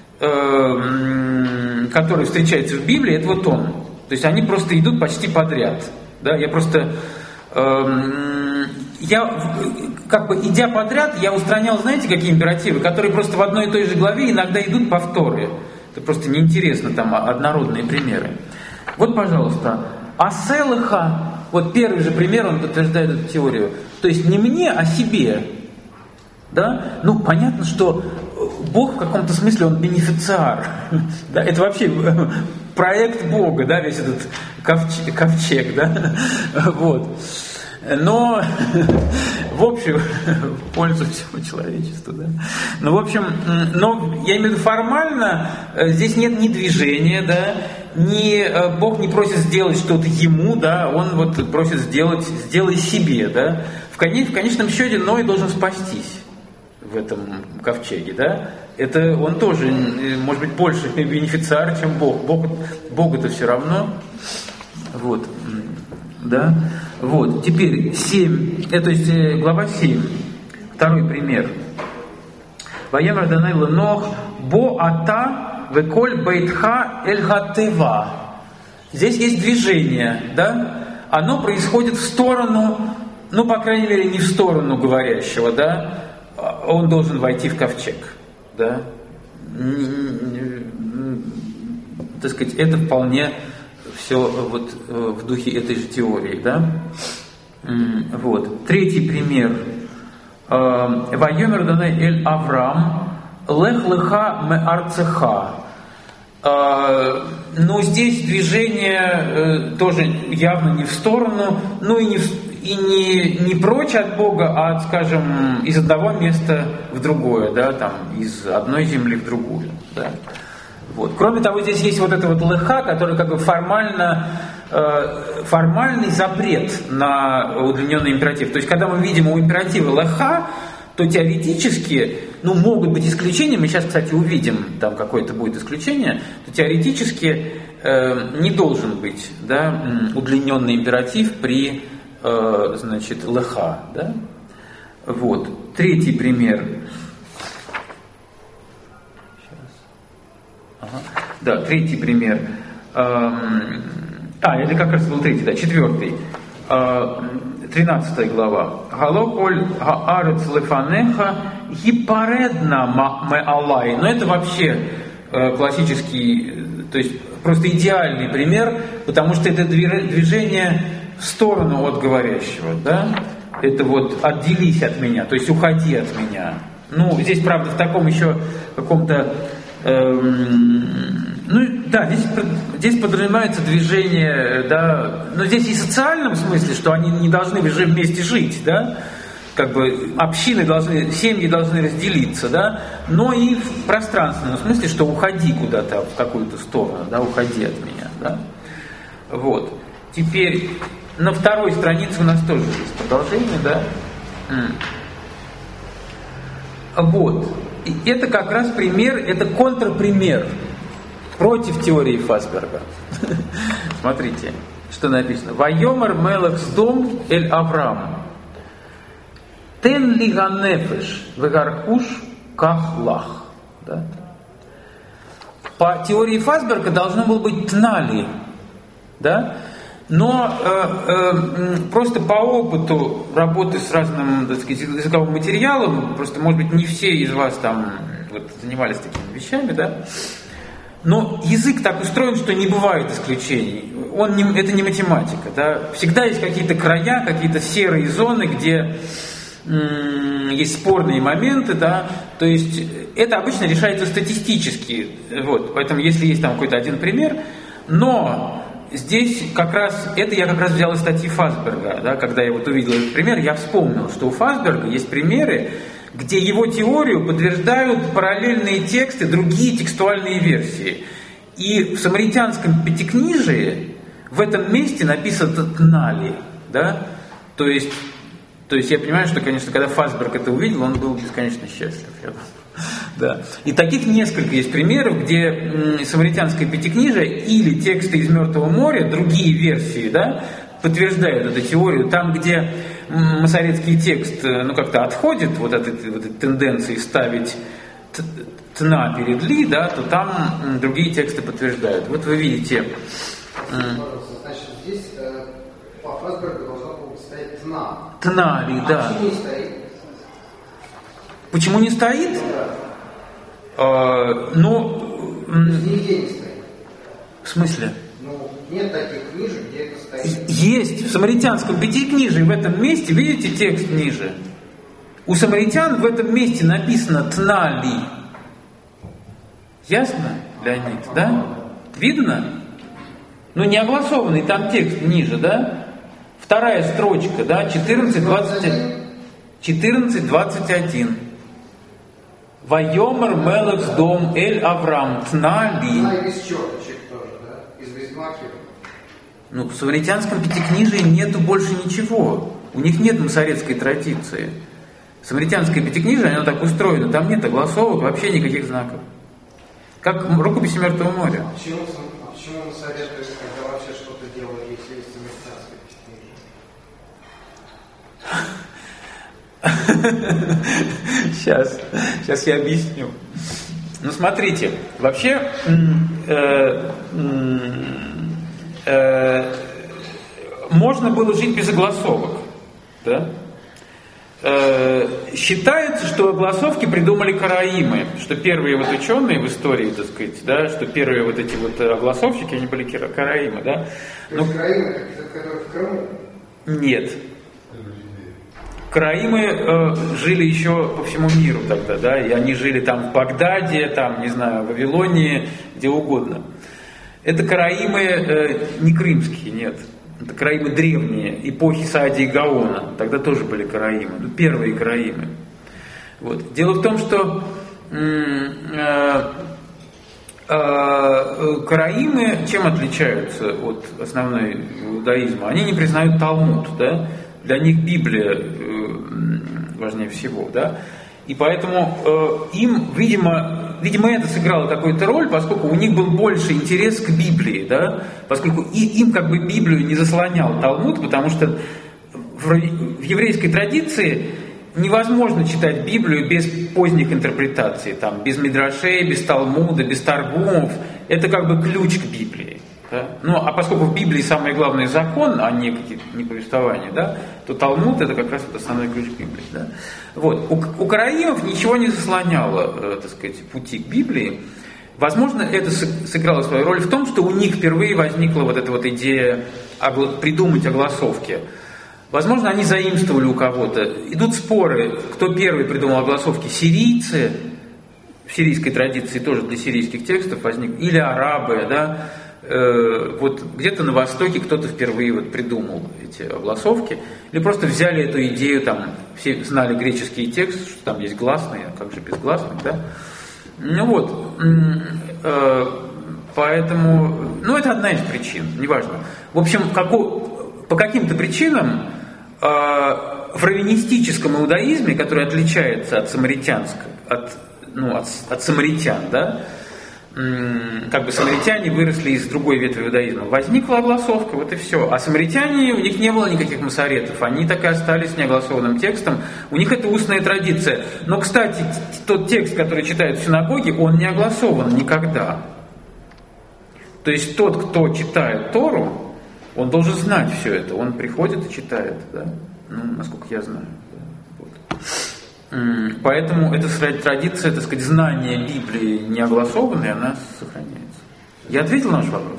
который встречается в Библии, это вот он. То есть они просто идут почти подряд. Да? Я просто, э, я, как бы идя подряд, я устранял, знаете, какие императивы, которые просто в одной и той же главе иногда идут повторы. Это просто неинтересно, там однородные примеры. Вот, пожалуйста, Аселыха, вот первый же пример, он подтверждает эту теорию. То есть не мне, а себе. Да? Ну, понятно, что Бог в каком-то смысле, он бенефициар. Да? Это вообще проект Бога, да, весь этот ковчег, ковчег, да? Вот. Но, в общем, в пользу всего человечества, да. Ну, в общем, но я имею в виду формально, здесь нет ни движения, да, ни, Бог не просит сделать что-то ему, да, он вот просит сделать, сделай себе, да. В, конец, в конечном счете Ной должен спастись в этом ковчеге, да. Это он тоже, может быть, больше бенефициар, чем Бог. Бог Богу-то все равно. Вот, да. Вот, теперь семь, это, то есть глава семь, второй пример. Ваемар Данай Ленох бо ата веколь бейтха эль хатева. Здесь есть движение, да? Оно происходит в сторону, ну, по крайней мере, не в сторону говорящего, да? Он должен войти в ковчег, да? так сказать, это вполне все вот в духе этой же теории, да. Вот. Третий пример. Вайомер Адонай эль Авраам лех леха ме арцеха. Но здесь движение тоже явно не в сторону, ну и не, в, и не, не прочь от Бога, а, скажем, из одного места в другое, да, там, из одной земли в другую. Да. Вот. Кроме того, здесь есть вот это вот леха, который как бы формально, э, формальный запрет на удлиненный императив. То есть, когда мы видим у императива леха, то теоретически, ну, могут быть исключения, мы сейчас, кстати, увидим, там какое-то будет исключение, то теоретически э, не должен быть, да, удлиненный императив при, э, значит, леха, да. Вот. Третий пример. Ага. Да, третий пример. Эм, а, это как раз был третий, да, четвертый. тринадцатая глава. Галоколь гаарец лефанеха гипаредна ме алай. Но это вообще э, классический, то есть просто идеальный пример, потому что это движение в сторону от говорящего, да? Это вот отделись от меня, то есть уходи от меня. Ну, здесь, правда, в таком еще каком-то ну да, здесь, здесь подразумевается движение, да, но здесь и в социальном смысле, что они не должны вместе жить, да, как бы общины должны, семьи должны разделиться, да, но и в пространственном смысле, что уходи куда-то в какую-то сторону, да, уходи от меня, да. Вот. Теперь на второй странице у нас тоже есть продолжение, да. Вот. И это как раз пример, это контрпример против теории Фасберга. Смотрите, что написано. Вайомар мелах сдом эль Авраам. Тен ли ганефеш вегархуш кахлах. Да? По теории Фасберга должно было быть тнали. Да? Но э, э, просто по опыту работы с разным, так сказать, языковым материалом, просто, может быть, не все из вас там вот, занимались такими вещами, да, но язык так устроен, что не бывает исключений. Он не, это не математика, да. Всегда есть какие-то края, какие-то серые зоны, где м- есть спорные моменты, да. То есть это обычно решается статистически, вот. Поэтому если есть там какой-то один пример, но здесь как раз, это я как раз взял из статьи Фасберга, да, когда я вот увидел этот пример, я вспомнил, что у Фасберга есть примеры, где его теорию подтверждают параллельные тексты, другие текстуальные версии. И в самаритянском пятикнижии в этом месте написано «тнали», да, то есть, то есть я понимаю, что, конечно, когда Фасберг это увидел, он был бесконечно счастлив. Да. И таких несколько есть примеров, где м, самаритянское пятикнижие или тексты из Мертвого моря, другие версии, да, подтверждают эту теорию. Там, где м, масоретский текст ну, как-то отходит вот от этой, вот этой тенденции ставить тна перед ли, да, то там м, другие тексты подтверждают. Вот вы видите. М, Значит, здесь э, по Фасбергу должно было стоять тна. Тна ли, да. А почему не стоит? Почему не стоит? Да. А, ну, Нигде не стоит. В смысле? Ну, нет таких книжек, где это стоит. Есть. В самаритянском пятикнижии в этом месте, видите текст ниже? У самаритян в этом месте написано «тнали». Ясно, Леонид, да? Видно? Ну, не огласованный там текст ниже, да? Вторая строчка, да, четырнадцать двадцать один. Вайомар мелах дом эль Авраам тнали. Она и без черточек тоже, да? Из без маркеров. Ну, в самаритянском пятикнижии нету больше ничего. У них нет масоретской традиции. Самаритянское пятикнижие, оно так устроено. Там нет огласовок, вообще никаких знаков. Как рукописи Мертвого моря. А почему, а почему масореты, когда вообще что-то делают, если есть самаритянское пятикнижие? Сейчас, сейчас я объясню. Ну, смотрите, вообще э, э, можно было жить без огласовок, да? э, считается, что огласовки придумали караимы, что первые вот ученые в истории, так сказать, да, что первые вот эти вот огласовщики, они были караимы, да. То есть караимы, которые в Крыму? Нет. Караимы э, жили еще по всему миру тогда, да, и они жили там в Багдаде, там, не знаю, в Вавилонии, где угодно. Это караимы э, не крымские, нет. Это караимы древние, эпохи Саади и Гаона. Тогда тоже были караимы, ну, первые караимы. Вот. Дело в том, что э, э, караимы чем отличаются от основной иудаизма? Они не признают Талмуд, да? Для них Библия э, важнее всего, да? И поэтому э, им, видимо, видимо, это сыграло какую-то роль, поскольку у них был больше интерес к Библии, да? Поскольку и, им как бы Библию не заслонял Талмуд, потому что в, в еврейской традиции невозможно читать Библию без поздних интерпретаций, там, без мидрашей, без Талмуда, без Таргумов. Это как бы ключ к Библии. Да? Ну, а поскольку в Библии самый главный закон, а не какие-то не повествования, да, то Талмуд это как раз вот основной ключ к Библии. Да? Вот. У, у караимов ничего не заслоняло, э, так сказать, пути к Библии. Возможно, это сыграло свою роль в том, что у них впервые возникла вот эта вот идея огла... придумать огласовки. Возможно, они заимствовали у кого-то. Идут споры, кто первый придумал огласовки. Сирийцы, в сирийской традиции тоже для сирийских текстов возник, или арабы, да. Вот где-то на Востоке кто-то впервые вот придумал эти огласовки, или просто взяли эту идею, там все знали греческий текст, что там есть гласные, а как же без гласных, да? Ну вот, поэтому, ну это одна из причин, неважно. В общем, како, по каким-то причинам в раввинистическом иудаизме, который отличается от самаритянского, от, ну, от, от самаритян, да, как бы самаритяне выросли из другой ветви иудаизма. Возникла огласовка, вот и все. А самаритяне, у них не было никаких масоретов, они так и остались неогласованным текстом. У них это устная традиция. Но, кстати, тот текст, который читают в синагоге, он не огласован никогда. То есть тот, кто читает Тору, он должен знать все это. Он приходит и читает, да? Ну, насколько я знаю. Да? Вот. Поэтому эта традиция, так сказать, знания Библии не огласованной, она сохраняется. Я ответил на ваш вопрос?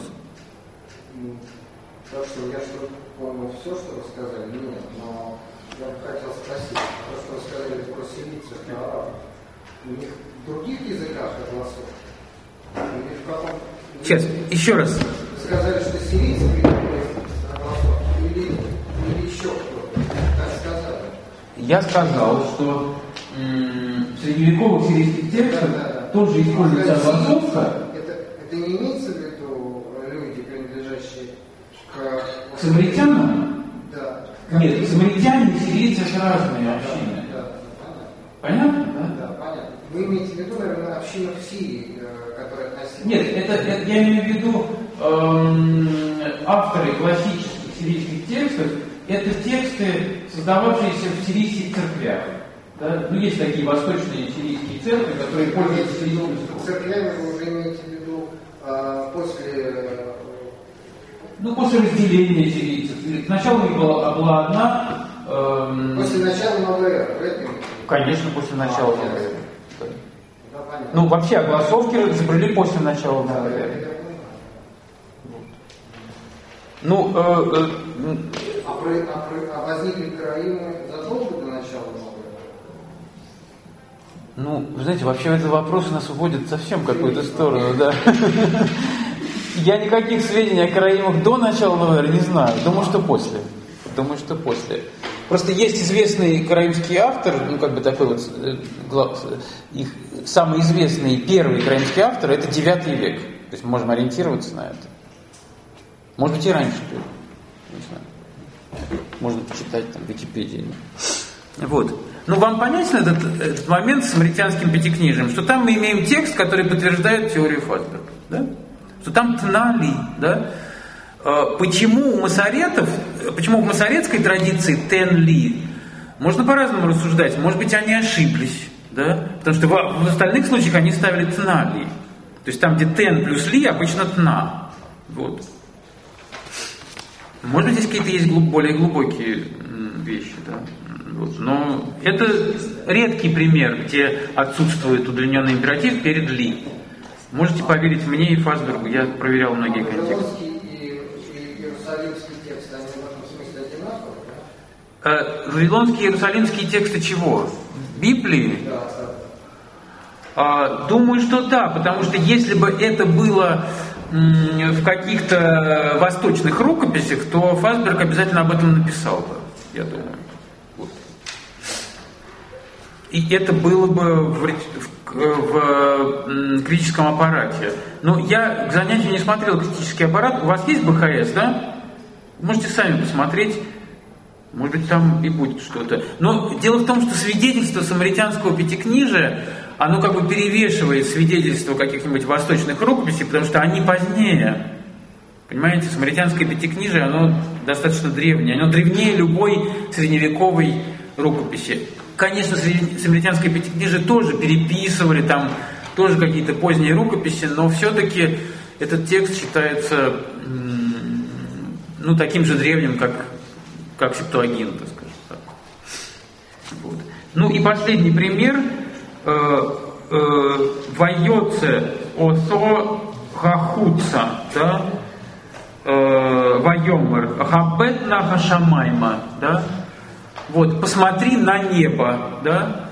Так что я что помню все, что вы сказали, нет, но я бы хотел спросить, то, что вы сказали про сирийцев и арабов, у них в других языках огласовки? Или в каком... Сейчас, еще раз. Вы сказали, что сирийцы придумали огласовки, или, или еще кто-то, так сказали? Я сказал, что м- в средневековых сирийских текстах да, да, да. тоже используется огласовка. Это, это не имеется в виду люди, принадлежащие к... К самаритянам? Да. Нет, самаритяне и сирийцы это разные общины. Да, да, понятно. Понятно, да? Да, понятно. Вы имеете в виду, наверное, общину в Сирии, которая относилась... Нет, это, это я имею в виду эм, авторы классических сирийских текстов. Это тексты, создававшиеся в сирийских церквях. Да? Ну, есть такие восточные сирийские церкви, которые пользуются сирийским языком. Церквями вы уже имеете в виду а, после... Ну, после разделения сирийцев. Сначала у них была, была одна... Эм... После начала новой эры, в этом? Конечно, после начала а, новой эры. Да. Да, понятно. Ну, вообще, огласовки изобрели после начала новой эры. Ну, э, э, а, про, а, про, а возникли караимы задолго до начала новой эры? Ну, вы знаете, вообще этот вопрос нас уводит совсем в какую-то сторону, да. Я никаких сведений о караимах до начала новой эры не знаю. Думаю, что после. Думаю, что после. Просто есть известный караимский автор, ну, как бы такой вот, их самый известный первый караимский автор, это девятый век. То есть мы можем ориентироваться на это. Может быть, и раньше был. Не знаю. Можно почитать там в Википедии. Вот. Ну, вам понятен этот, этот момент с самаритянским пятикнижием, что там мы имеем текст, который подтверждает теорию Фасберга, да? Что там тнали, да? Почему у масоретов, почему в масоретской традиции тен-ли? Можно по-разному рассуждать. Может быть, они ошиблись, да? Потому что в, в остальных случаях они ставили тна-ли. То есть там, где тен плюс ли, обычно тна. Вот. Может быть, здесь какие-то есть глуб, более глубокие вещи, да? Вот. Но это редкий пример, где отсутствует удлиненный императив перед ли. Можете поверить мне и Фасбергу, я проверял многие контексты. Вавилонский и, и иерусалимский текст, они в этом смысле одинаковые, да? Вавилонские и иерусалимские тексты чего? Библии? Да, да. А, думаю, что да, потому что если бы это было м, в каких-то восточных рукописях, то Фасберг обязательно об этом написал бы, я думаю. Вот. И это было бы в, в, в м, критическом аппарате. Но я к занятию не смотрел критический аппарат. У вас есть бэ ха эс, да? Можете сами посмотреть. Может быть, там и будет что-то. Но дело в том, что свидетельство самаритянского пятикнижия, оно как бы перевешивает свидетельство каких-нибудь восточных рукописей, потому что они позднее. Понимаете, самаритянское пятикнижие, оно достаточно древнее. Оно древнее любой средневековой рукописи. Конечно, самаритянское пятикнижие тоже переписывали, там тоже какие-то поздние рукописи, но все-таки этот текст считается ну, таким же древним, как как Септуагинта, скажем так. Вот. Ну и последний пример. Вайоце осо хахуца, да, вайомер хабет на хашамайма, да, вот, посмотри на небо, да.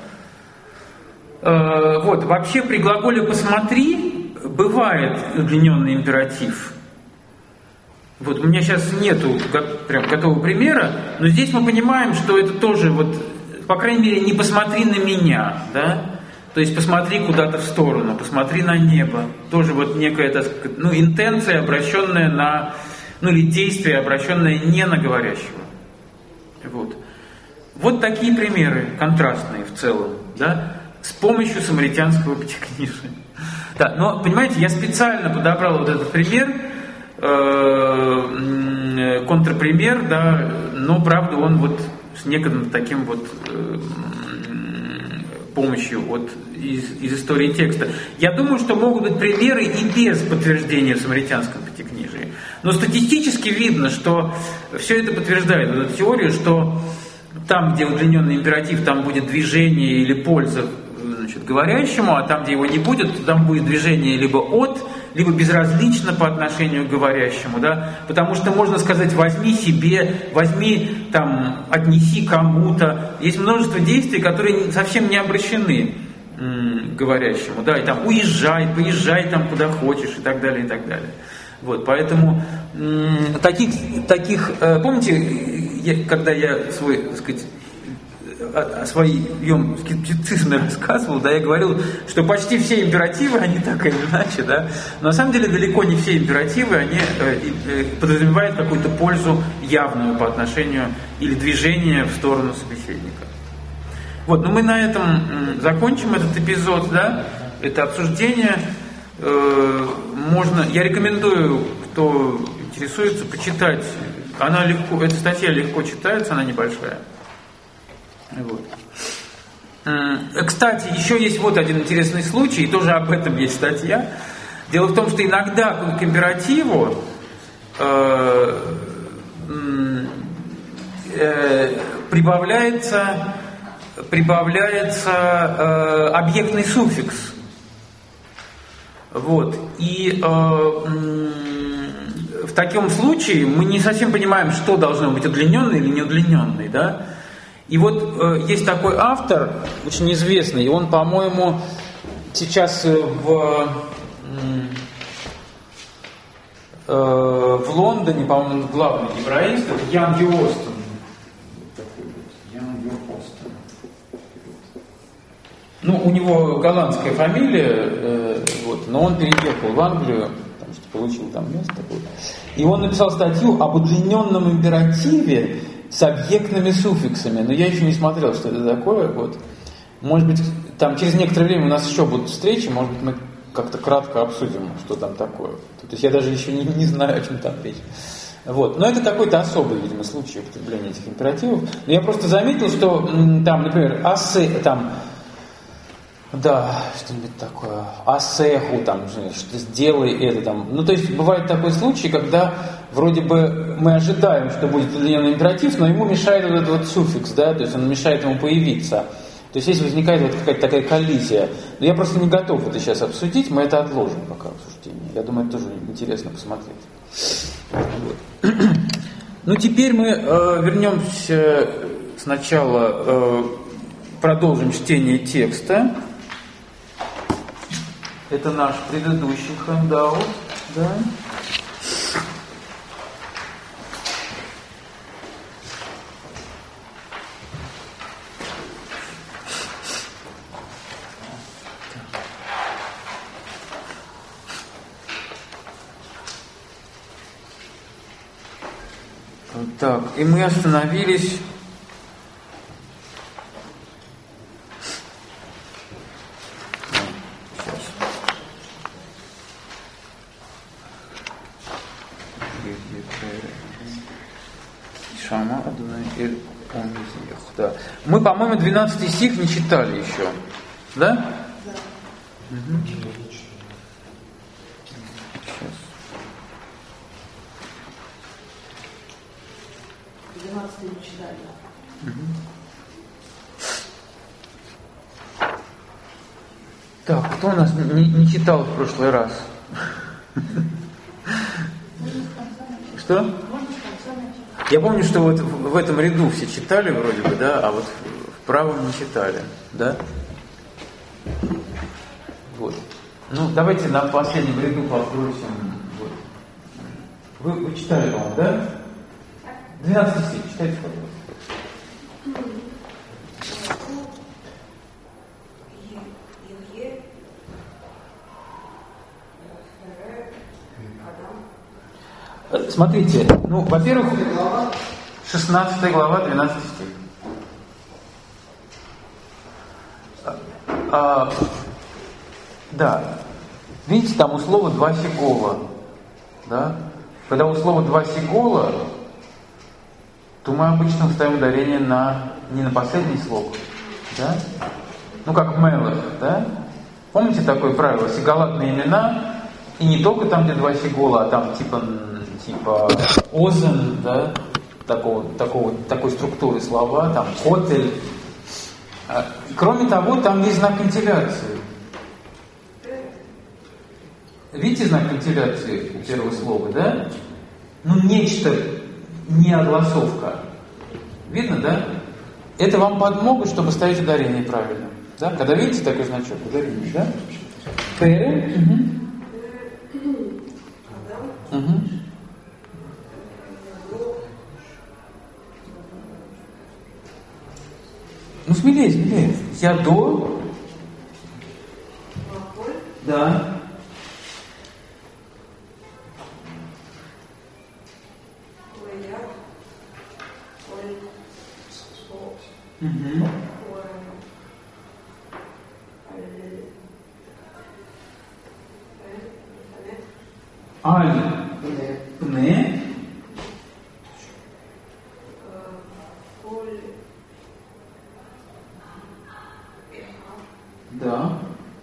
Вот, вообще при глаголе посмотри бывает удлиненный императив. Вот у меня сейчас нету прям готового примера, но здесь мы понимаем, что это тоже вот, по крайней мере, не посмотри на меня, да, то есть посмотри куда-то в сторону, посмотри на небо, тоже вот некая, так сказать, ну, интенция, обращенная на, ну, или действие, обращенное не на говорящего. Вот. Вот такие примеры, контрастные в целом, да, с помощью самаритянского пятикнижия. Да, но, понимаете, я специально подобрал вот этот пример, контрпример, да, но правда он вот с некоторым таким вот э, помощью вот из, из истории текста. Я думаю, что могут быть примеры и без подтверждения в самаритянском пятикнижии. Но статистически видно, что все это подтверждает вот эту теорию, что там, где удлиненный императив, там будет движение или польза, значит, говорящему, а там, где его не будет, там будет движение либо от, либо безразлично по отношению к говорящему, да, потому что можно сказать возьми себе, возьми там, отнеси кому-то. Есть множество действий, которые совсем не обращены м, к говорящему, да, и там уезжай, поезжай там куда хочешь и так далее, и так далее. Вот, поэтому м, таких, таких, э, помните, я, когда я свой, так сказать, о своем скептицизме рассказывал, да, я говорил, что почти все императивы, они так или иначе, да, но на самом деле далеко не все императивы, они э, э, подразумевают какую-то пользу явную по отношению или движение в сторону собеседника. Вот, ну мы на этом м, закончим этот эпизод, да, это обсуждение. Э, можно, я рекомендую, кто интересуется, почитать. Она легко, эта статья легко читается, она небольшая. Вот. Кстати, еще есть вот один интересный случай, и тоже об этом есть статья. Дело в том, что иногда к императиву э, э, прибавляется, прибавляется э, объектный суффикс. Вот. И э, в таком случае мы не совсем понимаем, что должно быть удлиненный или неудлиненный, да? И вот э, есть такой автор, очень известный, и он, по-моему, сейчас в, э, в Лондоне, по-моему, главный еврейст, это Ян Юостон. Ян Юостон. Ну, у него голландская фамилия, э, вот, но он переехал в Англию, потому что получил там место. Вот. И он написал статью об удлиненном императиве с объектными суффиксами. Но я еще не смотрел, что это такое. Вот. Может быть, там через некоторое время у нас еще будут встречи, может быть, мы как-то кратко обсудим, что там такое. То есть я даже еще не, не знаю, о чем там речь. Вот. Но это какой-то особый, видимо, случай употребления этих императивов. Но я просто заметил, что там, например, асы, там, Да, что-нибудь такое. Асеху там, что сделай это там. Ну, то есть бывает такой случай, когда вроде бы мы ожидаем, что будет определенный императив, но ему мешает вот этот вот суффикс, да, то есть он мешает ему появиться. То есть здесь возникает вот какая-то такая коллизия. Но я просто не готов это сейчас обсудить, мы это отложим пока обсуждение. Я думаю, это тоже интересно посмотреть. Вот. Ну, теперь мы э, вернемся сначала, э, продолжим чтение текста. Это наш предыдущий handout, да? Так, и мы остановились. Шама, Адонай, да. Мы, по-моему, двенадцатый стих не читали еще. Да? Да. Угу. Сейчас. двенадцатый не читали. Угу. Так, кто у нас не, не читал в прошлый раз? Что? Я помню, что вот в этом ряду все читали вроде бы, да, а вот в правом не читали, да? Вот. Ну, давайте на последнем ряду попросим. Вот. Вы, вы читали, по-моему, да? двенадцатый стих, читайте, пожалуйста. Смотрите, ну, во-первых, шестнадцатая глава, двенадцатый стих. А, да, видите, там у слова два сигола, да? Когда у слова два сигола, то мы обычно ставим ударение на, не на последний слог, да? Ну, как мелах, да? Помните такое правило? Сиголатные имена, и не только там, где два сигола, а там типа... типа озен, да, такого, такого, такой структуры слова, там котель. Кроме того, там есть знак кантиляции. Видите знак кантиляции у первого слова, да? Ну, нечто, не огласовка. Видно, да? Это вам подмога, чтобы ставить ударение правильно. Да? Когда видите такой значок, ударение, да? Пере. Угу. Угу. Ну, смелее, смелее. Ядо. Да. Угу. Аль. Пне. Да.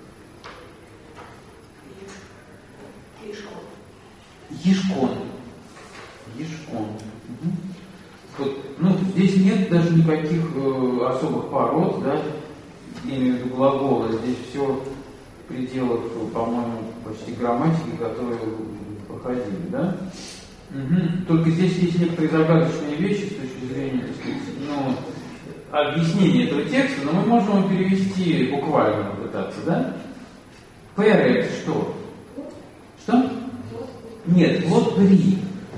Ешкон. Ешкон. Угу. Вот, ну, здесь нет даже никаких э, особых пород, да, я имею в виду глагола. Здесь все в пределах, по-моему, почти грамматики, которые проходили, да? Угу. Только здесь есть некоторые загадочные вещи с точки зрения, так сказать, ну, объяснения этого текста, но мы можем его перевести буквально попытаться, да? Перед что? Что? Нет, вот при.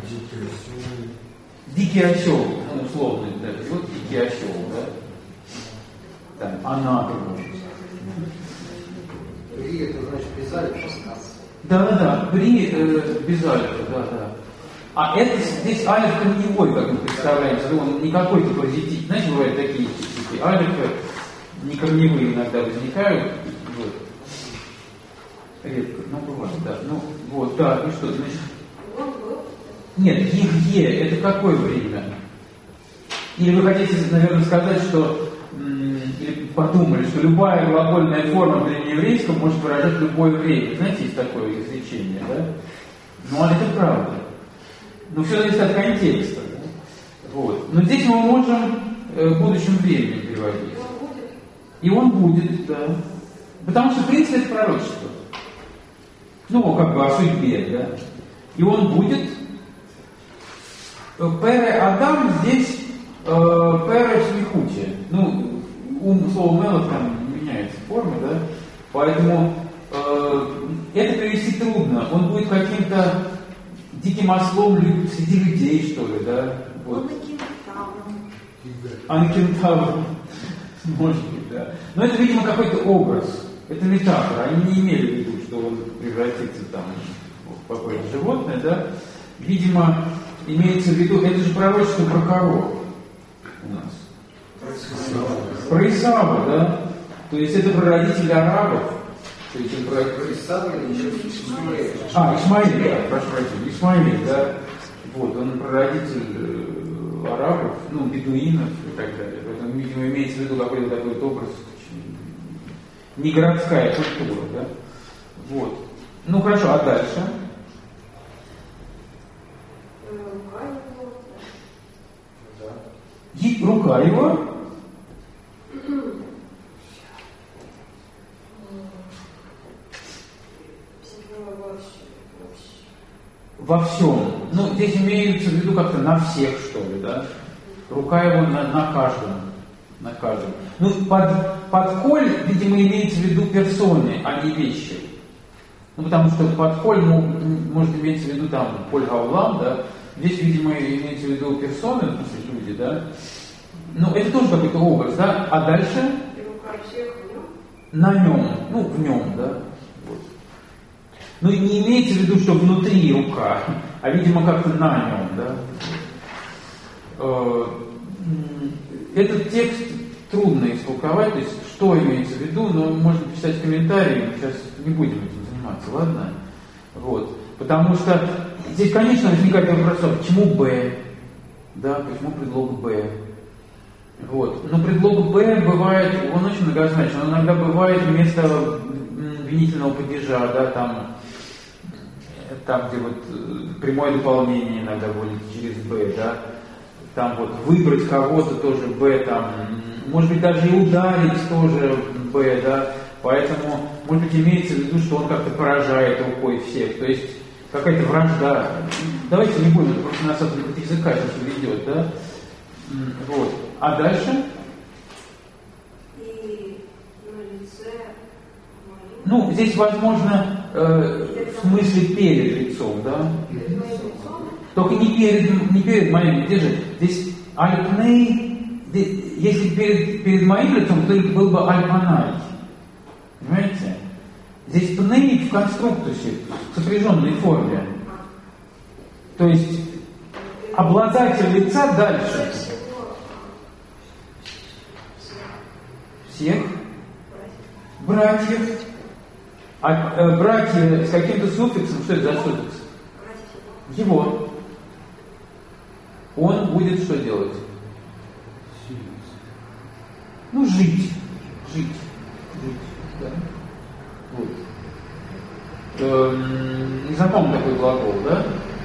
Дикий осел, ну, условно, да, вот дикий осел, да? Там, она. При это значит без альфа. Да, да, да, при э, без альфа, да, да. А это здесь альфа корневой, как мы представляем, что он не какой-то паразитик. Знаете, бывают такие типы альфа, не корневые иногда возникают. Вот. Редко, но бывает, да. Ну, вот, да, и что, значит? Нет, е, это какое время? Или вы хотите, наверное, сказать, что, или подумали, что любая глагольная форма в древнееврейском может выражать любое время. Знаете, есть такое изречение, да? Ну, а это правда. Но все зависит от контекста. Да? Вот. Но здесь мы можем э, в будущем времени переводить. И он будет, да. Потому что, в принципе, это пророчество. Ну, как бы о судьбе, да. И он будет. Пере Адам здесь э, пере смехути. Ну, ум слова мело там меняется форма, да. Поэтому э, это перевести трудно. Он будет каким-то диким ослом среди людей, что ли, да. Вот. Анкентавром. Может быть, да. Но это, видимо, какой-то образ. Это метафора. Они не имели в виду, что он превратится там в какое-то животное, да. Видимо, имеется в виду, это же пророчество про кого у нас? Про Исава, да. То есть это про родителей арабов. То есть это про Исава или еще Ишмаэль? А, Ишмаэль, да, прошу прощения. Ишмаэль, да. Вот, он прародитель арабов, ну, бедуинов и так далее. Поэтому, видимо, имеется в виду какой-то такой образ, не городская культура, да? Вот. Ну, хорошо, а дальше? Рука его. Рука его? Во всем. Ну, здесь имеется в виду как-то на всех, что ли, да? Рука его на, на каждом. На каждом. Ну, под, под коль, видимо, имеется в виду персоны, а не вещи. Ну, потому что под коль может иметься в виду там коль гаулам, да? Здесь, видимо, имеется в виду персоны, в смысле люди, да? Ну, это тоже какой-то образ, да? А дальше? Рука всех в нем? На нем. Ну, в нем, да? Ну и не имеется в виду, что внутри рука, а, видимо, как-то на нем, да. Этот текст трудно истолковать, то есть что имеется в виду, но можно писать комментарии, мы сейчас не будем этим заниматься, ладно? Вот. Потому что здесь, конечно, возникает вопрос, а почему «б», да, почему предлог «б». Вот. Но предлог «б» бывает, он очень многозначен, он иногда бывает вместо винительного падежа, да, там, там, где вот прямое дополнение иногда будет через «б», да, там вот выбрать кого-то тоже «б», там, может быть, даже и ударить тоже «б», да, поэтому, может быть, имеется в виду, что он как-то поражает рукой всех, то есть какая-то вражда. Давайте не будем, это просто нас от языка сейчас ведет, да, вот. А дальше? И на лице... Ну, здесь, возможно, э, в смысле перед лицом, да? Только не перед, не перед моим, где же? Здесь альпней, если перед, перед моим лицом, то был бы альпанай. Понимаете? Здесь пней в конструктусе, в сопряженной форме. То есть обладатель лица дальше. Всех? Братьев. А э, братья с каким-то суффиксом, что это за суффикс? Его. Он будет что делать? Ну, жить. Жить. Жить. Да. Вот. Эм, не знаком такой глагол, да?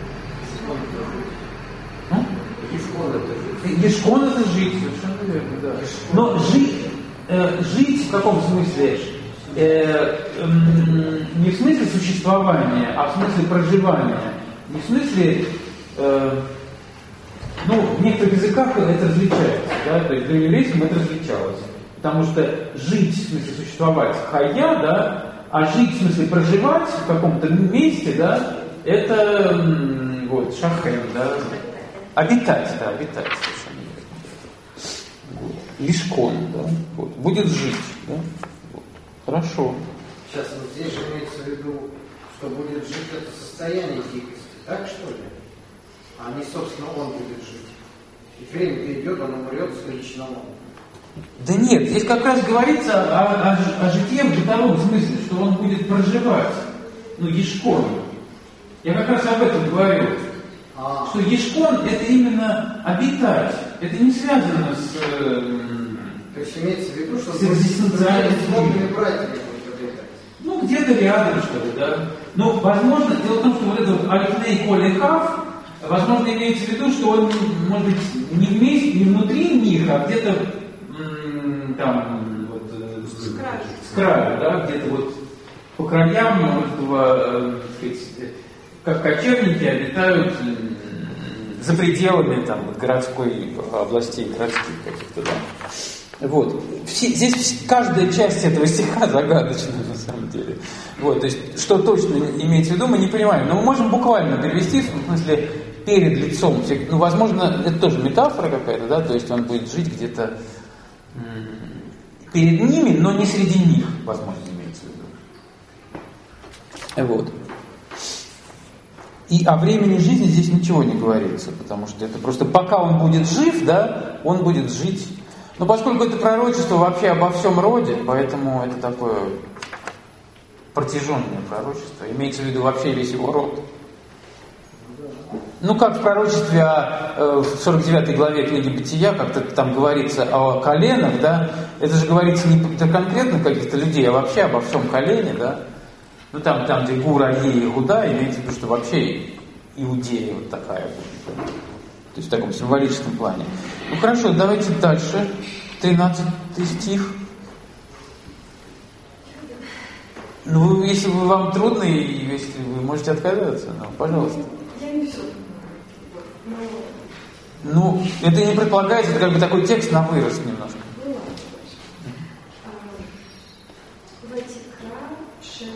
Ешкон это жить. Ешкон это жить, совершенно верно, да. Но жить, э, жить в каком смысле? Э, э, не в смысле существования, а в смысле проживания. Не в смысле, э, ну, в некоторых языках это различается, да, то есть в древнееврейском это различалось. Потому что жить, в смысле существовать, хая, да, а жить, в смысле проживать в каком-то месте, да, это, вот, шахем, да, обитать, да, обитать совершенно верно. Вот. Лишкон, да, вот, будет жить, да. Хорошо. Сейчас вот здесь же имеется в виду, что будет жить это состояние дикости, так что ли? А не, собственно, он будет жить. И время перейдет, он умрет с личного. Да нет, здесь как раз говорится о, о, о житье в бытовом смысле, что он будет проживать. Ну, ешкон. Я как раз об этом говорю. А. Что ешкон это именно обитать. Это не связано с... То есть имеется в виду, что с экзистенциальными братьями. Ну, где-то рядом, что ли, да. Ну, возможно, дело в том, что вот этот вот альтней коли хав, возможно, имеется в виду, что он, может быть, не вместе, не внутри них, а где-то м- там, вот, э, С краю. с краю, да, где-то вот по краям этого, э, так сказать, как кочевники обитают э, за пределами там, вот, городской областей, городских каких-то, да. Вот. Все, здесь каждая часть этого стиха загадочна на самом деле. Вот, то есть, что точно имеется в виду, мы не понимаем. Но мы можем буквально перевести, в смысле, перед лицом. Ну, возможно, это тоже метафора какая-то, да, то есть он будет жить где-то м- перед ними, но не среди них, возможно, имеется в виду. Вот. И о времени жизни здесь ничего не говорится, потому что это просто пока он будет жив, да, он будет жить. Но поскольку это пророчество вообще обо всем роде, поэтому это такое протяженное пророчество, имеется в виду вообще весь его род. Ну, как в пророчестве о, в сорок девятой главе книги Бытия, как-то там говорится о коленах, да, это же говорится не про конкретно каких-то людей, а вообще обо всем колене, да. Ну, там, там где Гур, Арье и Гуда, имеется в виду, что вообще Иудея вот такая будет, да? То есть в таком символическом плане. Ну, хорошо, давайте дальше. тринадцатый стих. Ну, если вы, вам трудно, и если вы можете отказаться, ну, пожалуйста. Я не все. Но... Ну, это не предполагается, это как бы такой текст на вырост немножко. Ну, ладно. Ватикра, Шем,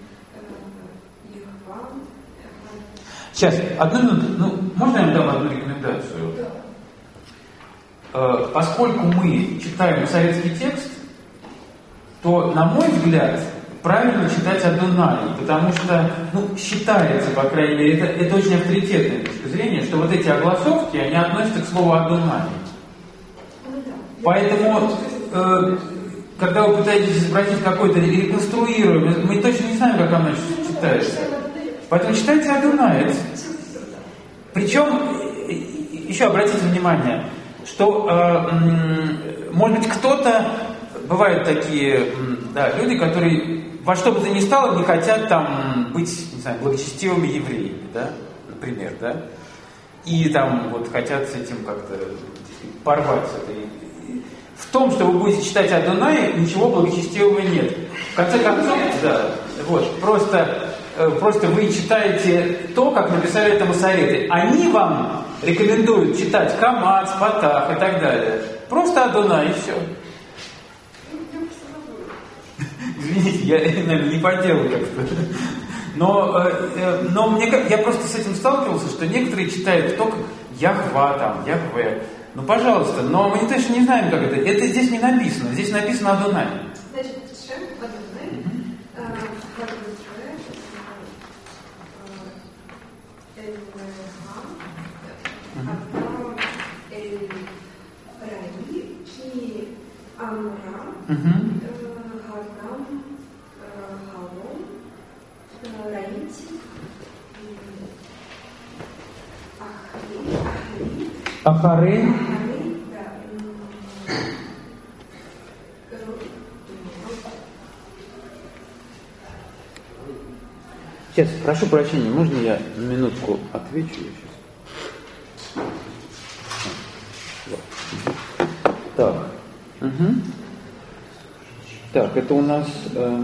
Ехвам. Сейчас, одну минуту. Ну, можно я вам дам одну рекомендацию? Да. Э, поскольку мы читаем советский текст, то, на мой взгляд, правильно читать Адонай, потому что, ну, считается, по крайней мере, это, это очень авторитетная точка зрения, что вот эти огласовки, они относятся к слову Адонай. Ну, да. Поэтому, э, когда вы пытаетесь изобразить какой-то реконструируемый, мы точно не знаем, как оно читается. Поэтому читайте Адонай. Причем, еще обратите внимание, что, э, может быть, кто-то, бывают такие, да, люди, которые во что бы то ни стало не хотят там быть, не знаю, благочестивыми евреями, да, например, да, и там вот хотят с этим как-то порвать с этой. В том, что вы будете читать Адонай, ничего благочестивого нет. В конце концов, да, вот, просто, просто вы читаете то, как написали это массореты. Они вам рекомендуют читать Камац, Патах и так далее. Просто Адонай и все. Извините, я, наверное, не по делу как-то. Но, но мне, я просто с этим сталкивался, что некоторые читают только Яхва, там, Яхве. Ну, пожалуйста, но мы точно не знаем, как это. Это здесь не написано. Здесь написано Адонай. Значит, Шем, Адонай, Эль-Хам, Адам, Эль-Раи и Амрам, Хагам, Халон, Раити, Ахри, Ахаре. Ахри, Сейчас, прошу прощения, можно я на минутку отвечу? Сейчас. Так. Угу. Так, это у нас... Э,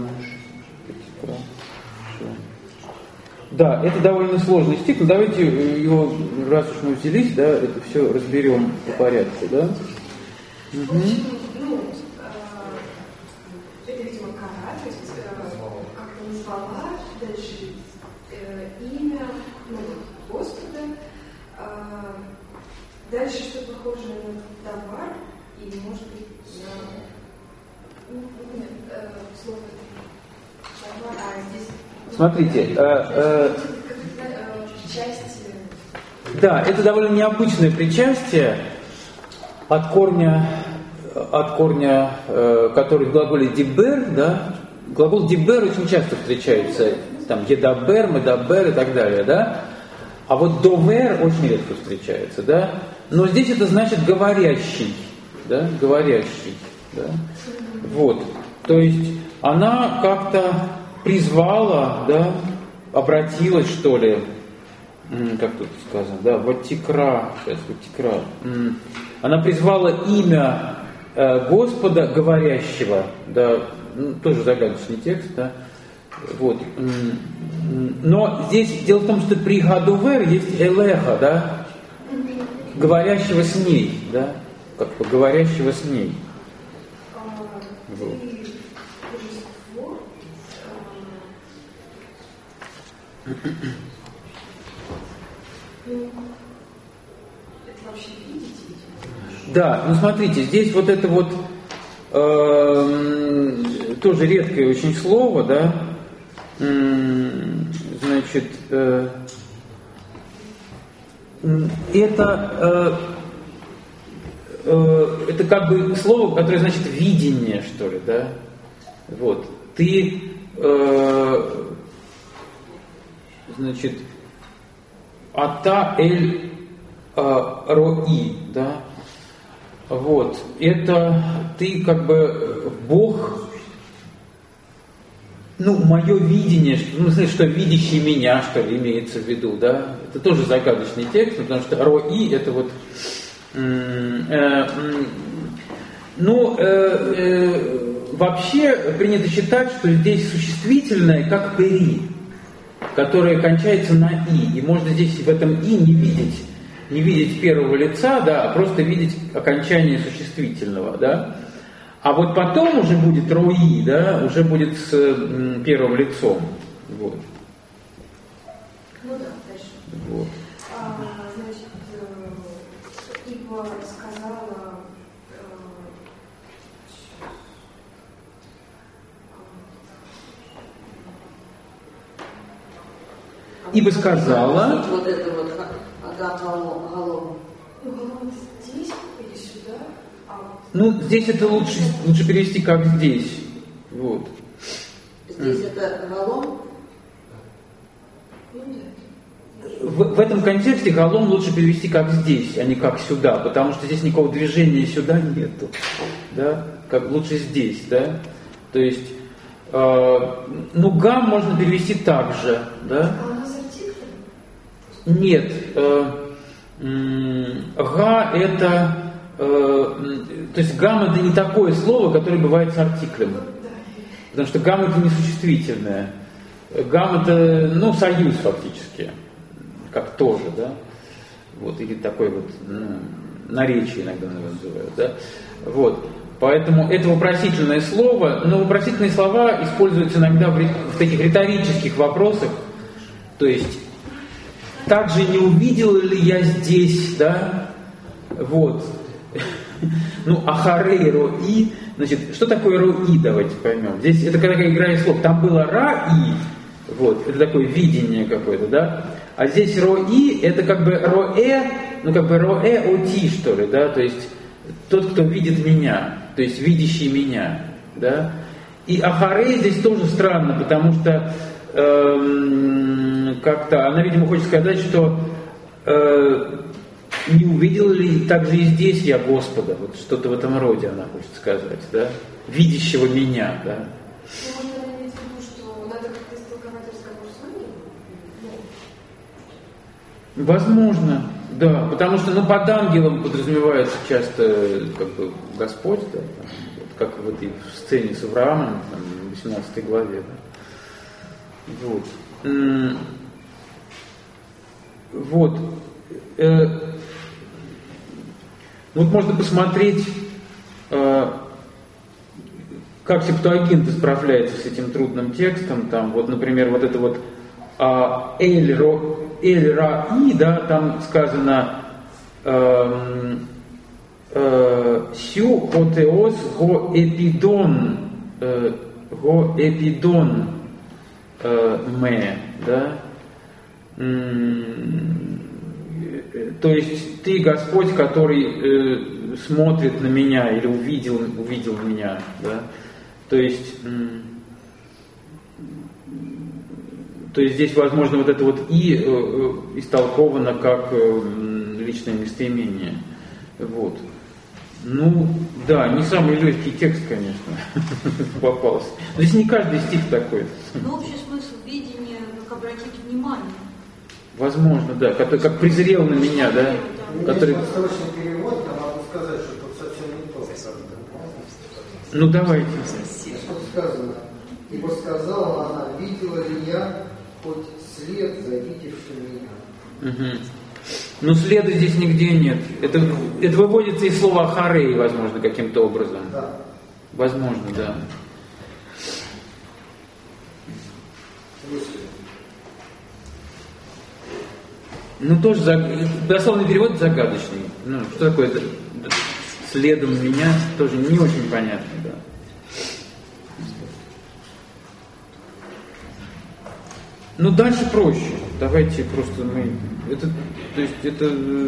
да, это довольно сложный стих, но давайте его, раз уж мы взялись, да, это все разберем по порядку, да? Угу. Ну, это, видимо, кара, то есть как-то назвала, дальше имя, ну, Господа, дальше что-то похожее на товар, и, может быть, на, ну, нет, слово товар, а здесь... Смотрите, э, э, да, это довольно необычное причастие от корня, от корня, э, который в глаголе дибер, да, глагол дибер очень часто встречается, там едабер, медабер и так далее, да, а вот довер очень редко встречается, да, но здесь это значит говорящий, да, говорящий. Да? Вот. То есть она как-то призвала, да, обратилась, что ли, как тут сказано, да, Ватикра, сейчас Ватикра. Она призвала имя Господа говорящего, да, тоже загадочный текст, да, вот. Но здесь дело в том, что при Гадувер есть Элеха, да, говорящего с ней, да, как бы говорящего с ней. Вот. Да, ну смотрите, здесь вот это вот э, тоже редкое очень слово, да, э, значит, э, это, э, э, это как бы слово, которое значит видение, что ли, да, вот, ты, э, значит, ата эль э, рои, да, вот, это ты как бы Бог, ну, мое видение, ну, в смысле, что видящий меня, что ли, имеется в виду, да, это тоже загадочный текст, потому что рои это вот, э, э, ну, э, э, вообще принято считать, что здесь существительное как пери, которое кончается на и, и можно здесь в этом и не видеть. Не видеть первого лица, да, а просто видеть окончание существительного, да. А вот потом уже будет рои, да, уже будет с м, первым лицом. Вот. Ну да, дальше. Вот. А, значит, э, ибо сказала, э, ибо сказала. Вот это вот галом. Ну, галом здесь или сюда? А вот... Ну, здесь это лучше, лучше перевести как здесь. Вот. Здесь это галом? Ну, нет. В, в этом контексте галом лучше перевести как здесь, а не как сюда, потому что здесь никакого движения сюда нету. Да? Как лучше здесь, да? То есть, э, ну, гам можно перевести так же, да? А она с артиклем? Нет. Э, э, га это... Э, то есть гам это не такое слово, которое бывает с артиклем. Потому что гам это не существительное. Гам это, ну, союз фактически. Как тоже, да. Вот, или такое вот, ну, наречие иногда называют, да. Вот. Поэтому это вопросительное слово, но вопросительные слова используются иногда в, в таких риторических вопросах. То есть, также не увидел ли я здесь, да, вот. Ну, ахарей рои, значит, что такое рои, давайте поймем. Здесь это такая игра из слов. Там было ра-и, вот, это такое видение какое-то, да. А здесь рои, это как бы роэ, ну как бы роэ оти, что ли, да, то есть тот, кто видит меня, то есть видящий меня, да. И ахарей здесь тоже странно, потому что эм, как-то она, видимо, хочет сказать, что э, не увидел ли также и здесь я Господа, вот что-то в этом роде она хочет сказать, да, видящего меня, да. Ну, может, она имеет в виду, что надо как-то истолковать разговор с вами? Ну. Возможно, да, потому что, ну, под ангелом подразумевается часто, как бы, Господь, да, там, вот, как в этой сцене с Авраамом, там, в восемнадцатой главе, да. Вот. Вот. Э, вот можно посмотреть, э, как Септуагинта справляется с этим трудным текстом. Там, вот, например, вот это вот Эль Раи, да, там сказано э, э, Сю хотеос го эпидон э, го эпидон э, ме, да. То есть ты, Господь, который э, смотрит на меня или увидел, увидел меня, да? То есть, э, то есть здесь, возможно, вот это вот и э, истолковано как э, личное местоимение. Вот. Ну, да, не самый легкий текст, конечно, попался. Но здесь не каждый стих такой. Но общий смысл видения, как обратить внимание. Возможно, да, который как презрел на меня, да? Который... Есть восточный перевод, я могу сказать, что тут совсем не то. Ну, давайте. Что сказано? Ибо сказала она, видела ли я хоть след за видевшим меня? Угу. Ну, следа здесь нигде нет. Это, это выводится из слова «харей», возможно, каким-то образом. Да. Возможно, да. Ну, тоже заг... дословный перевод загадочный. Ну, что такое это? Следом меня тоже не очень понятно, да. Ну, дальше проще. Давайте просто мы... Это, то есть, это...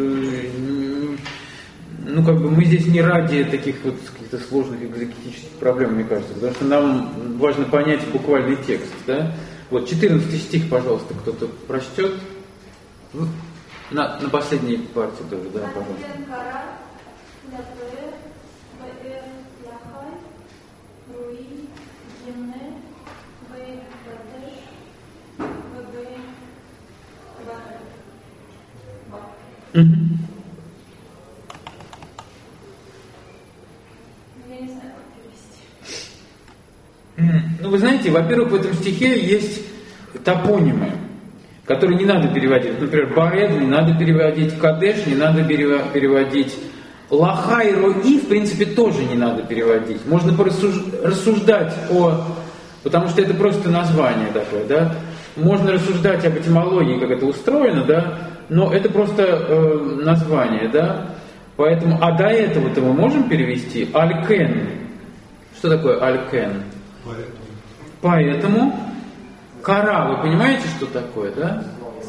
Ну, как бы мы здесь не ради таких вот каких-то сложных экзегетических проблем, мне кажется, потому что нам важно понять буквальный текст, да? Вот, четырнадцатый стих, пожалуйста, кто-то прочтет. На, на последней партии тоже, да, пожалуйста. Угу. Я не знаю, как перевести. Ну, вы знаете, во-первых, в этом стихе есть топонимы, которые не надо переводить. Например, Баред не надо переводить, Кадеш не надо переводить, Лахай, Рои, в принципе, тоже не надо переводить. Можно рассуждать о... Потому что это просто название такое, да? Можно рассуждать об этимологии, как это устроено, да? Но это просто э, название, да? Поэтому, а до этого-то мы можем перевести Алькен. Что такое Алькен? Поэтому. Поэтому кара, вы понимаете, что такое, да?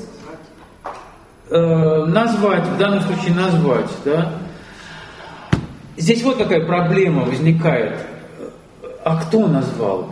Э, назвать, в данном случае назвать, да? Здесь вот какая проблема возникает. А кто назвал?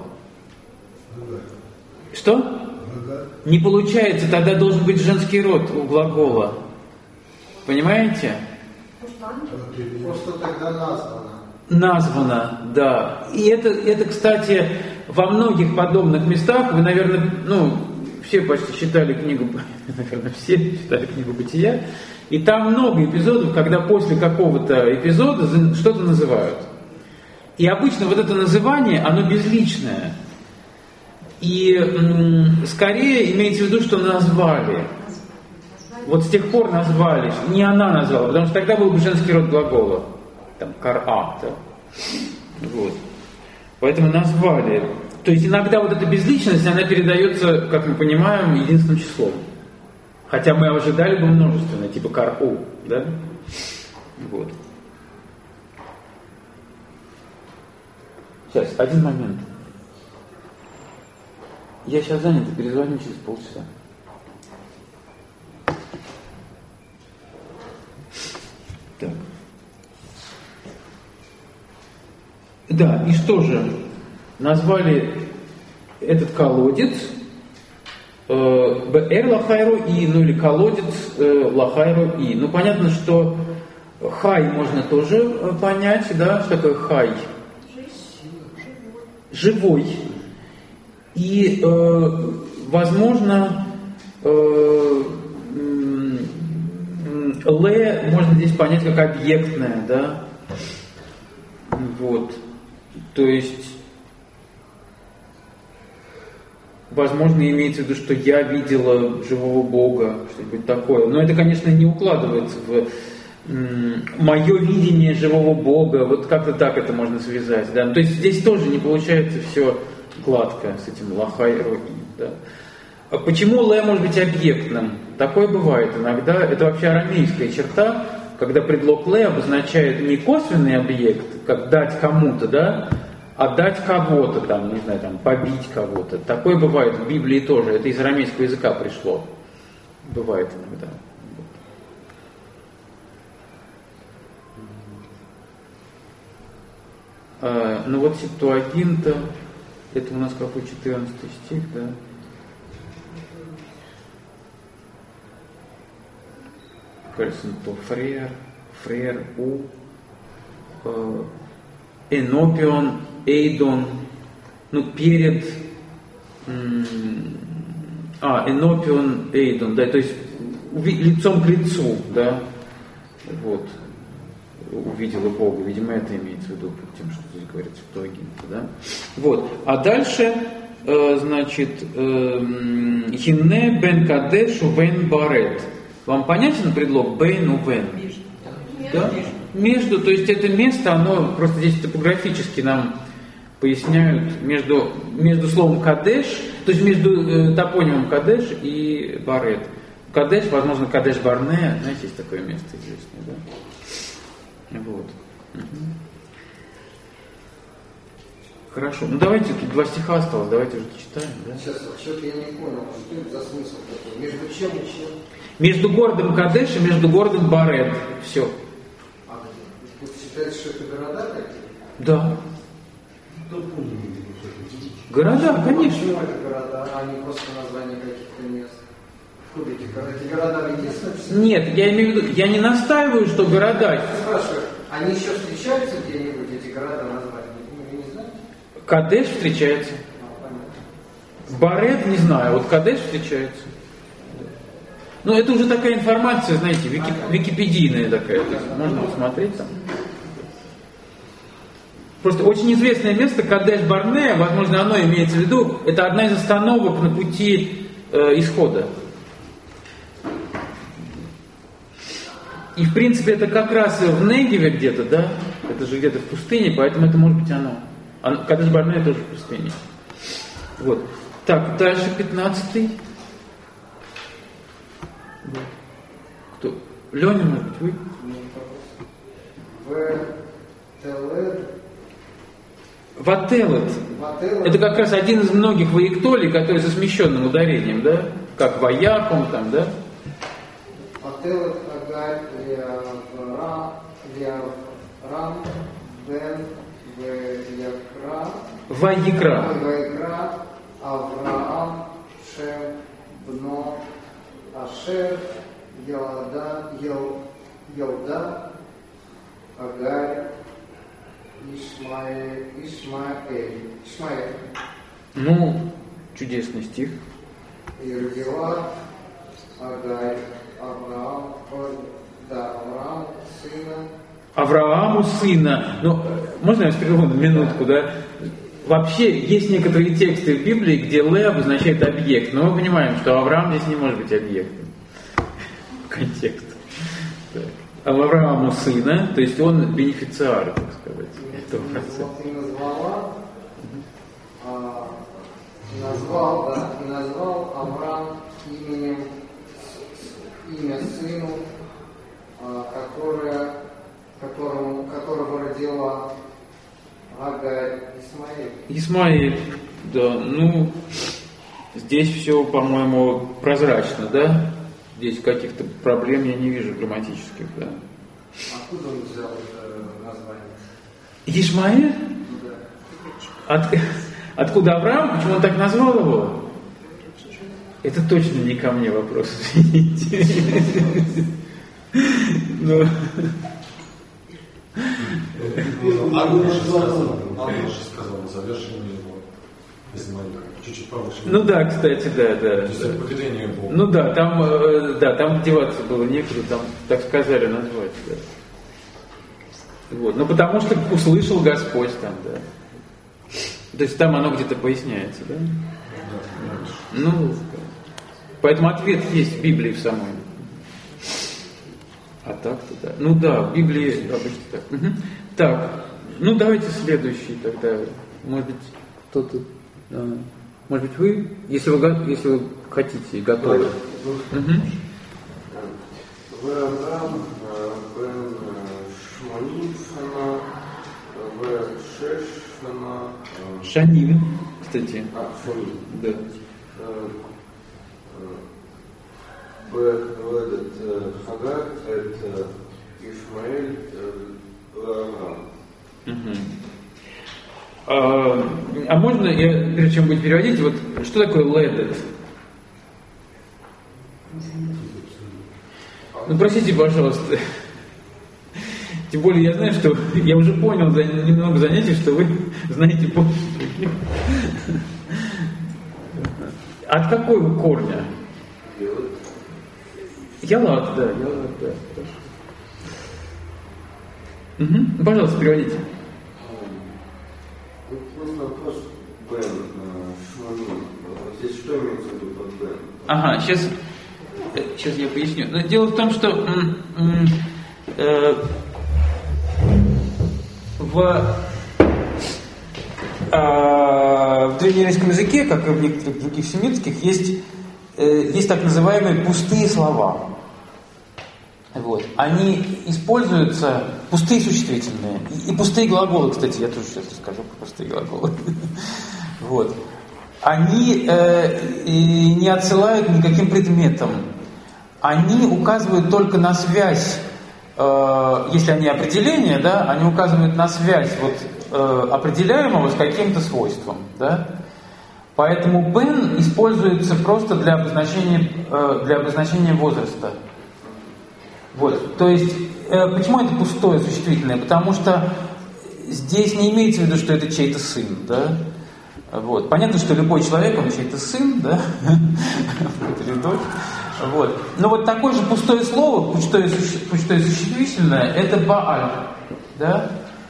Что? Не получается, тогда должен быть женский род у глагола. Понимаете? Просто тогда названо. Названо, да. И это, это, кстати, во многих подобных местах, вы, наверное, ну, все почти читали книгу, наверное, все читали книгу «Бытия», и там много эпизодов, когда после какого-то эпизода что-то называют. И обычно вот это называние, оно безличное. И м, скорее имеется в виду, что назвали. Вот с тех пор назвали. Не она назвала, потому что тогда был бы женский род глагола. Там кар-а. Да? Вот. Поэтому назвали. То есть иногда вот эта безличность, она передается, как мы понимаем, единственным числом. Хотя мы ожидали бы множественное, типа кар-у. Да? Вот. Сейчас, один момент. Я сейчас занят, перезвоню через полчаса. Так. Да, и что же? Назвали этот колодец Бэр Лахайру И, ну или колодец э, Лахайру И. Ну понятно, что хай можно тоже понять, да, что такое хай? Живой. И, э, возможно, э, ле можно здесь понять как объектное, да? Вот. То есть, возможно, имеется в виду, что я видела живого Бога, что-нибудь такое. Но это, конечно, не укладывается в м, мое видение живого Бога. Вот как-то так это можно связать, да? То есть здесь тоже не получается все гладко с этим лахай рои, да. А почему лэ может быть объектным? Такое бывает иногда. Это вообще арамейская черта, когда предлог лэ обозначает не косвенный объект, как дать кому-то, да, а дать кого-то, там, не знаю, там, побить кого-то. Такое бывает в Библии тоже. Это из арамейского языка пришло. Бывает иногда. А, ну вот Септуагинта. Это у нас какой четырнадцатый стих, да? Кажется, то фрер, фрер, у. Энопион, Эйдон, ну, перед, а, Энопион, Эйдон, да, то есть лицом к лицу, да, вот, увидела Бога, видимо, это имеется в виду под тем, что здесь говорится в Туагинте, да, вот, а дальше, э, значит, Хинне бен Кадешу бен Барет, вам понятен предлог бен у бен? Да? Между, то есть это место, оно просто здесь топографически нам поясняют между, между словом Кадеш, то есть между э, топонимом Кадеш и Барет. Кадеш, возможно, Кадеш Барне, знаете, есть такое место известное, да? Вот. Угу. Хорошо, ну давайте, тут два стиха осталось, давайте уже читаем, да? Сейчас, что-то я не понял, что это за смысл такой? Между чем и чем? Между городом Кадеш и между городом Барет. Все. А вы считаете, что это города такие? Да. Города, конечно. Почему это города, а не просто название каких-то мест? Откуда эти города? Эти города единственные? Нет, я имею в виду, я не настаиваю, что города. Я спрашиваю, они еще встречаются где-нибудь, эти города названия? Вы не знаете? Кадеш встречается. А, Барет не знаю, вот Кадеш встречается. Ну, это уже такая информация, знаете, вики, википедийная такая. То есть можно посмотреть там. Просто очень известное место Кадеш-Барнеа, возможно, оно имеется в виду, это одна из остановок на пути э, исхода. И, в принципе, это как раз в Негеве где-то, да? Это же где-то в пустыне, поэтому это может быть оно. А Кадеш-Барнеа тоже в пустыне. Вот. Так, дальше пятнадцатый. Кто? Леня, может быть, вы? В Телед. Вателет. Вателет. Это как раз один из многих ваиктолей, который со смещенным ударением, да? Как ваяпом там, да? Вателет Агарь Лиавра Лиаврам Бен Ваякра Ваикра. Ваикра Авраам Шем Бно Ашер Елада Ел Елда Агарь Ишмаэль Ишмаэль Ишмаэль. Ну, чудесный стих. И родила Агарь Авраам, да, Авраам сына. Аврааму сына. Ну, можно я вас прерву на минутку, да? Вообще, есть некоторые тексты в Библии, где Ле обозначает объект, но мы понимаем, что Авраам здесь не может быть объектом. Контекст. Так. А Аврааму сына, то есть он бенефициар, так сказать. И назвала, а, назвал, да, и назвал Авраам именем, имя сыну, а, которое, которому, которого родила Агарь Исмаэль. Исмаэль, да, ну, здесь все, по-моему, прозрачно, да? Здесь каких-то проблем я не вижу грамматических, да. Откуда он взял это название? Ишмаэль? Ну, да. От, откуда Авраам? Почему он так назвал его? Это точно не ко мне вопрос, извините. Ну... Анна же сказала, Анна же сказала, завершение его Измаила. Чуть-чуть повыше. Ну да, кстати, да, да. То есть это поведение Бога. Ну да, там, э, да, там деваться было некуда, там так сказали назвать, да. Вот. Ну потому что услышал Господь там, да. То есть там оно где-то поясняется, да? Да, Ну, поэтому ответ есть в Библии в самой. А так-то да. Ну да, в Библии обычно так. Угу. Так, ну давайте следующий тогда. Может быть, кто-то... А, может быть, вы, если вы, если вы хотите, готовы. Угу. Авраам бен Шмоним шана, в шеш шана. Шаним, кстати. А, Шмоним. Да. Бен Хагар, это Ишмаэль, Авраам. Угу. А, а можно, я, прежде чем будете переводить, вот что такое ледет? Ну, простите, пожалуйста. Тем более я знаю, что я уже понял за немного занятий, что вы знаете больше других. От какого корня? Ялат, да, ялат, да. Угу. Пожалуйста, переводите. Вопрос Бен, Шманин. Здесь что имеется в виду под Бен? Ага, сейчас, сейчас я поясню. Но дело в том, что м, м, э, в, э, в древнееврейском языке, как и в некоторых других семитских, есть, э, есть так называемые пустые слова. Вот. Они используются, пустые существительные, и, и пустые глаголы, кстати, я тоже сейчас расскажу про пустые глаголы. Вот. Они э, и не отсылают никаким предметам. Они указывают только на связь, э, если они определения, да, они указывают на связь вот, э, определяемого с каким-то свойством. Да? Поэтому бен используется просто для обозначения, э, для обозначения возраста. Вот. То есть, э, почему это пустое существительное? Потому что здесь не имеется в виду, что это чей-то сын, да? Вот. Понятно, что любой человек, он чей-то сын, да? Или дочь. Вот. Но вот такое же пустое слово, пустое, пустое существительное, это Бааль, да?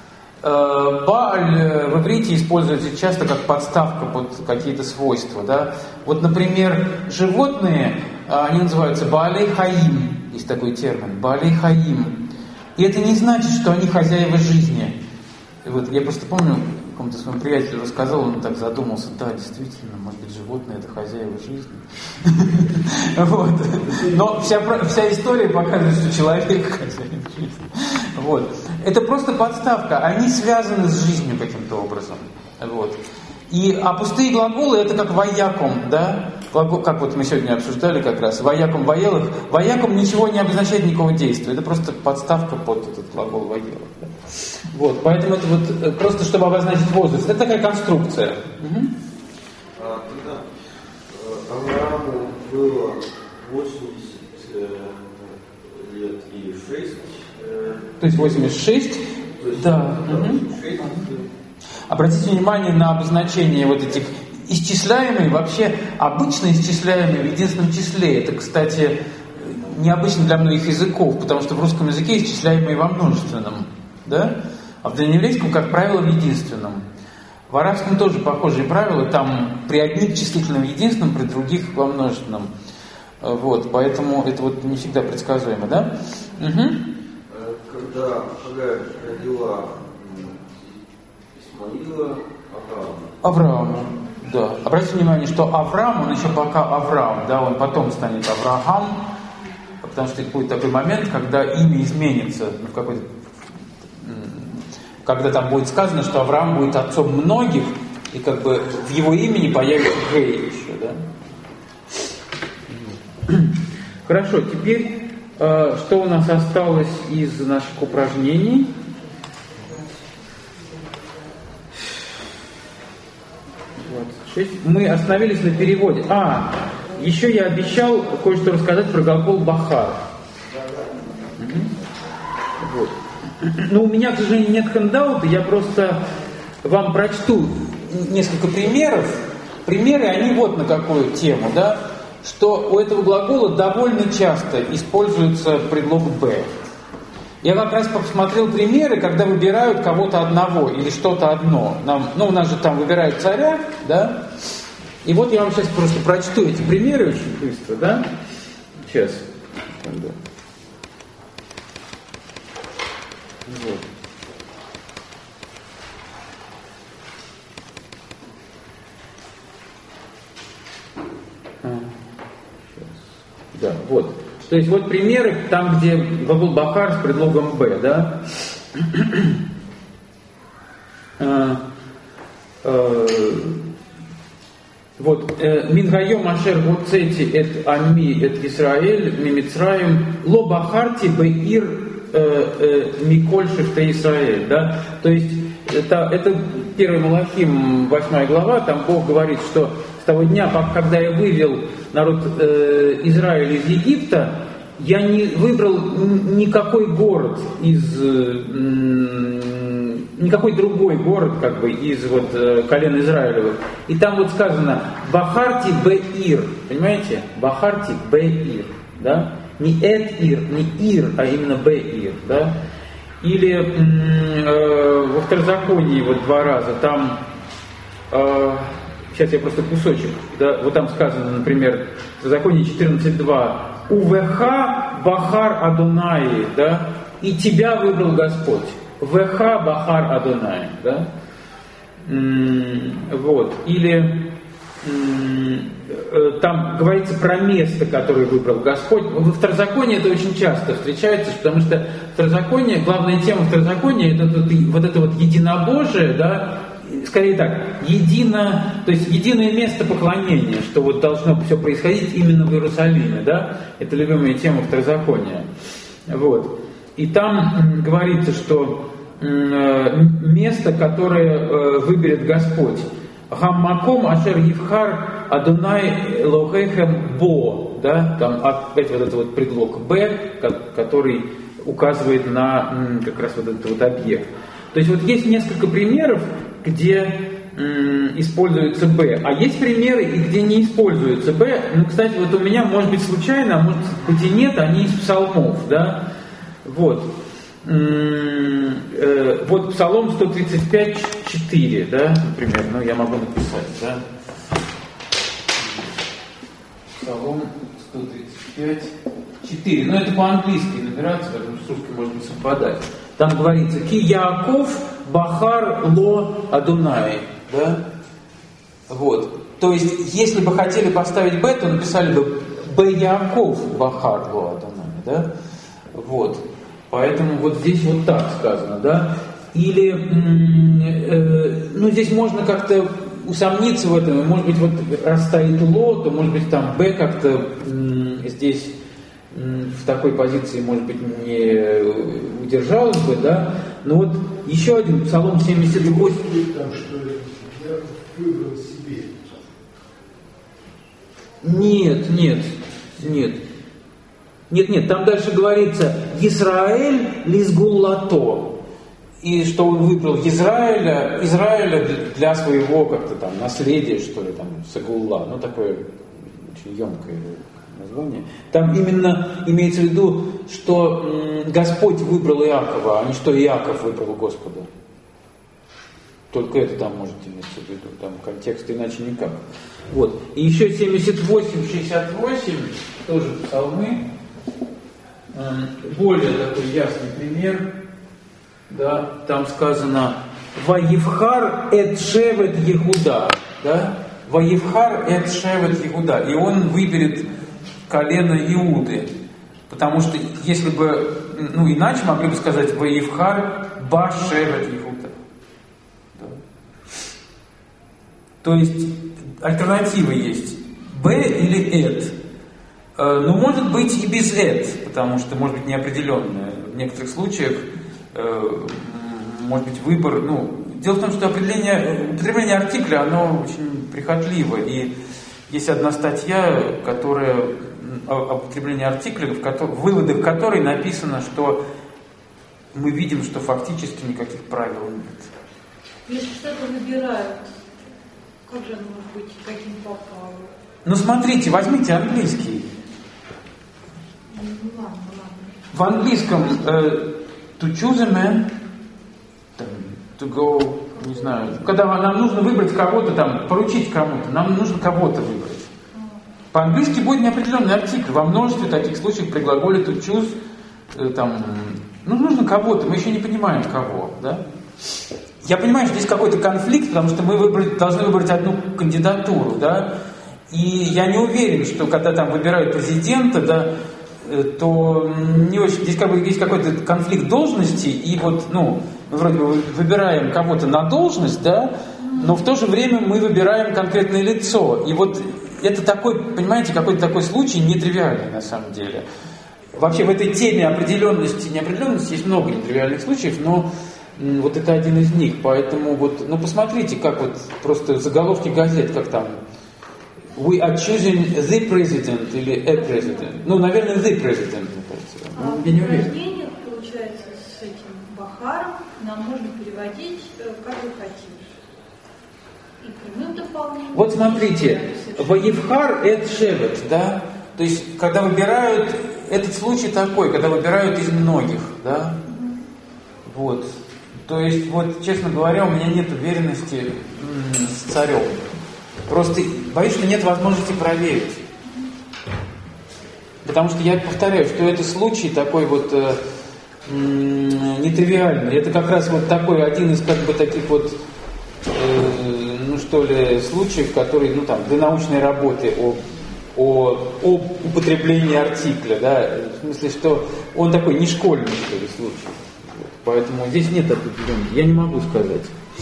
Э, Бааль в иврите используется часто как подставка под какие-то свойства, да? Вот, например, животные, они называются Баалей Хаим. Есть такой термин, Баалей Хаим. И это не значит, что они хозяева жизни. И вот я просто помню, какому-то своему приятелю рассказал, он так задумался, да, действительно, может быть, животные это хозяева жизни. Вот. Но вся, вся история показывает, что человек хозяин жизни. Вот. Это просто подставка, они связаны с жизнью каким-то образом. Вот. И, а пустые глаголы это как ваяком, да? Глагол, как вот мы сегодня обсуждали как раз, ваяком ваелых. Ваяком ничего не обозначает никакого действия, это просто подставка под этот глагол ваелых. Да? Вот, поэтому это вот просто чтобы обозначить возраст. Это такая конструкция. Угу. А, тогда э, Аврааму было восемьдесят лет и шесть. Э, То есть восемьдесят шесть? То есть, да. да, Угу. шесть. Обратите внимание на обозначение вот этих исчисляемые, вообще обычно исчисляемые в единственном числе. Это, кстати, необычно для многих языков, потому что в русском языке исчисляемые во множественном, да? А в древнееврейском, как правило, в единственном. В арабском тоже похожие правила, там при одних числительном в единственном, при других во множественном. Вот, поэтому это вот не всегда предсказуемо, да? Угу. Когда Хагарь родила Исмаила, Авраама. Авраама, да. Обратите внимание, что Авраам, он еще пока Авраам, да, он потом станет Авраам, потому что будет такой момент, когда имя изменится, ну, в какой-то, когда там будет сказано, что Авраам будет отцом многих, и как бы в его имени появится Гей еще, да. Хорошо, теперь э, что у нас осталось из наших упражнений? Мы остановились на переводе. А, еще я обещал кое-что рассказать про глагол бахар. Угу. Вот. Но у меня, к сожалению, нет хэндаута, я просто вам прочту несколько примеров. Примеры, они вот на какую тему, да, что у этого глагола довольно часто используется предлог «б». Я как раз посмотрел примеры, когда выбирают кого-то одного или что-то одно. Нам, ну, у нас же там выбирают царя, да? И вот я вам сейчас просто прочту эти примеры очень быстро, да? Сейчас. Вот. А, да, вот. То есть вот примеры, там, где глагол бахар с предлогом «б», да? а, а, вот «Мингайом ашер гоцети эт ами эт Исраэль мимицраим ло бахарти беир миколь шифте Исраэль», да? То есть это, это первый Малахим, восьмая глава, там Бог говорит, что с того дня, когда я вывел народ э, Израиля из Египта, я не выбрал никакой город из, никакой другой город, как бы, из вот колен Израилевых. И там вот сказано Бахарти Б-Ир, понимаете? Бахарти Б-Ир, да? Не Эд-Ир, не Ир, а именно Б-Ир, да? Или э, во Второзаконии вот два раза, там, э, сейчас я просто кусочек, да, вот там сказано, например, в Второзаконии четырнадцать два, УВХ Бахар Адонаи, да, и тебя выбрал Господь. ВХ Бахар Адонаи, да. М-м, вот. Или м-м, там говорится про место, которое выбрал Господь. Во Второзаконии это очень часто встречается, потому что Второзаконие, главная тема Второзакония, это вот, вот это вот единобожие, да, скорее так, едино, то есть единое место поклонения, что вот должно все происходить именно в Иерусалиме, да, это любимая тема Второзакония. Вот. И там говорится, что место, которое выберет Господь, Гаммаком Ашер Евхар Адонай Лохехем Бо, да, там опять вот этот вот предлог Б, который указывает на как раз вот этот вот объект. То есть вот есть несколько примеров, где м, используется Б, а есть примеры, где не используется Б. Ну, кстати, вот у меня, может быть, случайно, а может быть и нет, они из псалмов, да. Вот. М, э, вот Псалом сто тридцать пять четыре, да, например, ну, я могу написать, да. Псалом сто тридцать пять четыре, но это по-английски нумерация, потому что с русской может не совпадать. Там говорится «Ки Яаков Бахар Ло Адунай». Да? Вот. То есть, если бы хотели поставить «Б», то написали бы «Б Яаков Бахар Ло Адунай». Да? Вот. Поэтому вот здесь вот так сказано. Да? Или, э, ну, здесь можно как-то усомниться в этом. Может быть, вот раз стоит «Ло», то, может быть, там «Б» как-то э, здесь в такой позиции, может быть, не удержалась бы, да, но вот еще один, Псалом семьдесят восемь. Там, что я выбрал себе. Нет, нет, нет. Нет, нет, там дальше говорится Исраэль лизгуллато. И что он выбрал Израиля, Израиля для своего как-то там наследия, что ли, там, сагулла, ну такое очень емкое название. Там именно имеется в виду, что м, Господь выбрал Иакова, а не что Иаков выбрал Господа. Только это там может иметься в виду, там контекст иначе никак. Вот. И еще семьдесят восемь шестьдесят восемь, тоже псалмы, более такой ясный пример, да, там сказано «Ваевхар эт шевет Ехуда», да, «Ваевхар эт шевет Ехуда», и он выберет колено Иуды, потому что если бы, ну иначе могли бы сказать «Ваевхар ба шевет Ехуда». Да. То есть альтернатива есть «Б» или «эд». Но может быть и без «эд», потому что может быть неопределенное. В некоторых случаях может быть выбор, ну, дело в том, что определение, употребление артикля, оно очень прихотливо, и есть одна статья, которая об употреблении артикля, в которой, в выводах которой написано, что мы видим, что фактически никаких правил нет. Если что-то выбирают, как же оно может быть, каким попало? Ну смотрите, возьмите английский. Ну ладно, ладно. В английском э, to choose a man, to go, не знаю, когда нам нужно выбрать кого-то там, поручить кому-то, нам нужно кого-то выбрать. По-английски будет неопределенный артикль. Во множестве таких случаев при глаголе to choose, э, там, ну нужно кого-то, мы еще не понимаем кого, да? Я понимаю, что здесь какой-то конфликт, потому что мы выбрать, должны выбрать одну кандидатуру, да? И я не уверен, что когда там выбирают президента, да, то не очень, здесь как бы есть какой-то конфликт должности, и вот, ну, мы вроде бы выбираем кого-то на должность, да, но в то же время мы выбираем конкретное лицо. И вот это такой, понимаете, какой-то такой случай нетривиальный на самом деле. Вообще в этой теме определенности и неопределенности есть много нетривиальных случаев, но вот это один из них. Поэтому вот, ну посмотрите, как вот просто заголовки газет, как там we are choosing the president или a president. Ну, наверное, the president, мне кажется. А Я не в уверен. упражнениях, получается, с этим Бахаром нам можно переводить, как вы хотите. И прямым дополнением. Вот смотрите, Ваевхар эт шевет, да? То есть, когда выбирают, этот случай такой, когда выбирают из многих, да? Вот. То есть, вот, честно говоря, у меня нет уверенности м- с царем. Просто боюсь, что нет возможности проверить. Потому что я повторяю, что это случай такой вот э, м- нетривиальный. Это как раз вот такой, один из как бы таких вот, э, ну что ли, случаев, который, ну там, для научной работы о, о, о употреблении артикля, да, в смысле, что он такой не школьный, что ли, случай. Поэтому здесь нет определенности, я не могу сказать.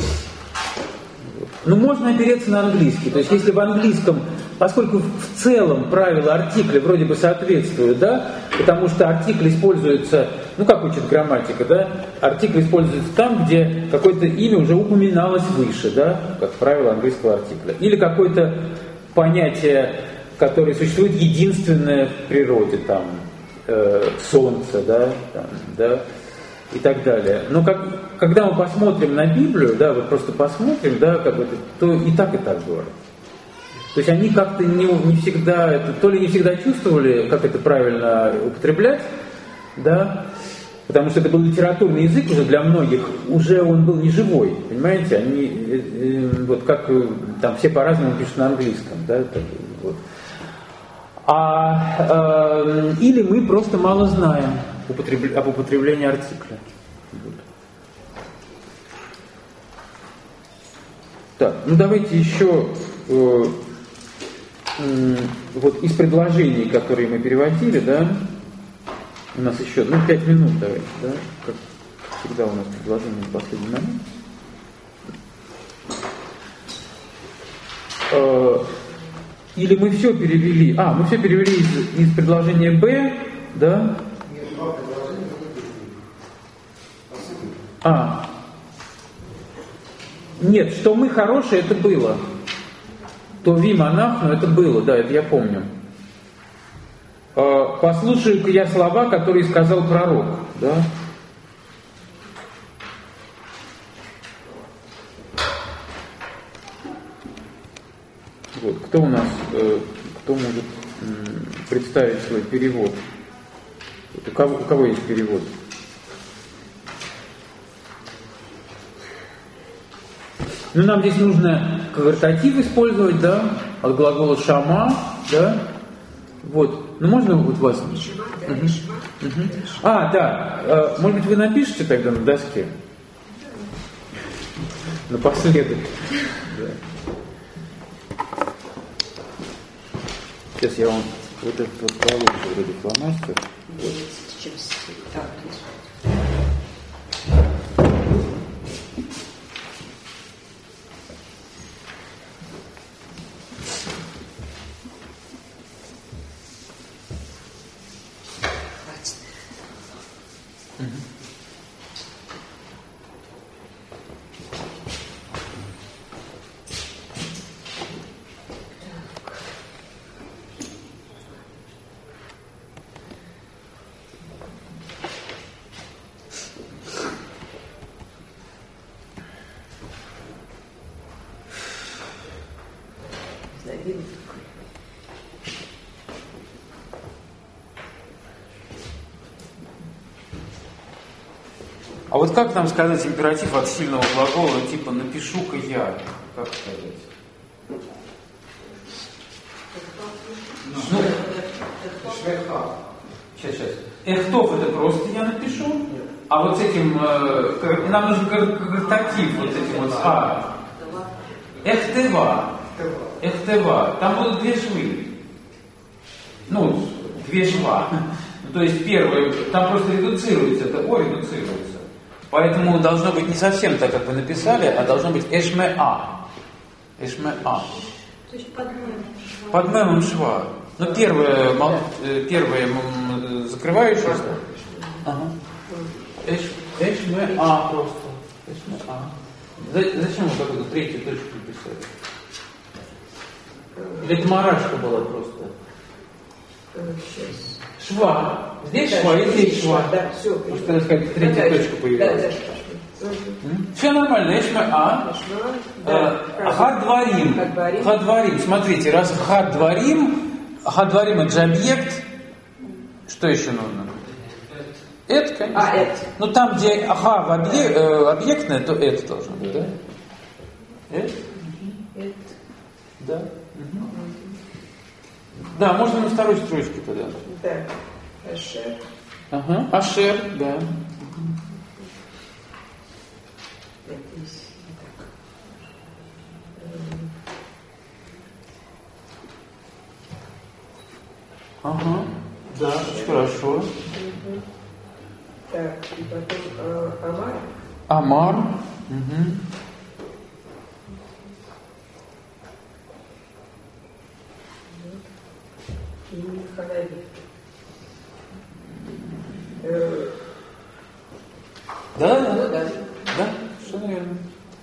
Ну, можно опереться на английский. То есть, если в английском, поскольку в целом правила артикля вроде бы соответствуют, да, потому что артикль используется, ну, как учит грамматика, да, артикль используется там, где какое-то имя уже упоминалось выше, да, как правило английского артикля. Или какое-то понятие, которое существует единственное в природе, там, э, солнце, да, там, да, и так далее. Но как, когда мы посмотрим на Библию, да, вот просто посмотрим, да, как бы, то и так, и так говорят. То есть они как-то не, не всегда, это, то ли не всегда чувствовали, как это правильно употреблять, да, потому что это был литературный язык уже для многих, уже он был не живой, понимаете, они, э, э, вот как там все по-разному пишут на английском, да, так, вот. А, э, или мы просто мало знаем употреб... об употреблении артикля. Вот. Так, ну давайте еще э, э, вот из предложений, которые мы переводили, да, у нас еще, ну, пять минут давайте, да, как всегда у нас предложение в последний момент. Э, Или мы все перевели, а, мы все перевели из, из предложения Б, да? Нет, два предложения, А. Нет, что мы хорошие, это было. То ви монах, но это было, да, это я помню. А, послушаю-ка я слова, которые сказал пророк, да? Вот, кто у нас, э, кто может э, представить свой перевод? Вот, у, кого, у кого есть перевод? Ну, нам здесь нужно конвертатив использовать, да, от глагола шама, да, вот. Ну, можно вот вас? Угу. Угу. А, да, э, может быть, вы напишите тогда на доске? Напоследок. Сейчас я вам вот этот вот получу, вот этот фломастер. Вот. Сейчас так. А вот как нам сказать императив от сильного глагола, типа «напишу-ка я», как сказать? Ну, сейчас, сейчас. Эхтов это просто я напишу, а вот с этим, э, нам нужен конвертатив, вот с этим вот «а». Эхтева. Эхтева. Там будут две швы. Ну, две шва. То есть первое, там просто редуцируется, это «о» редуцируется. Поэтому должно быть не совсем так, как вы написали, а должно быть «эшме-а». «Эшме-а». То есть под мемом шва. Под мемом шва. Ну, первое, мол, первое закрывающееся. Ага. «Эшме-а» просто. «Эшме-а». Зачем вы какую-то третью точку писали? Это марашка была просто. Сейчас. Шва. Здесь Да, шва и здесь шва. Да, все. Потому что, так сказать, третья да, точка появилась. Да, да, М? Все нормально. Если мы А, да, хадварим. Хадварим. Хадварим. Смотрите, раз хадварим, хадварим это же объект, что еще нужно? Это, конечно. А, это. Ну там, где ха в объек, э, объектное, то это должно быть, да? Это? Это. Да. Угу. Да, можно на второй строчке тогда. Да. Ашер. Ага. Ашер, да. Ага. Да, очень хорошо. Угу. Так, и потом э, Амар. Амар. Угу. И Ханави. Э, Да, да, ну, да. да, все верно.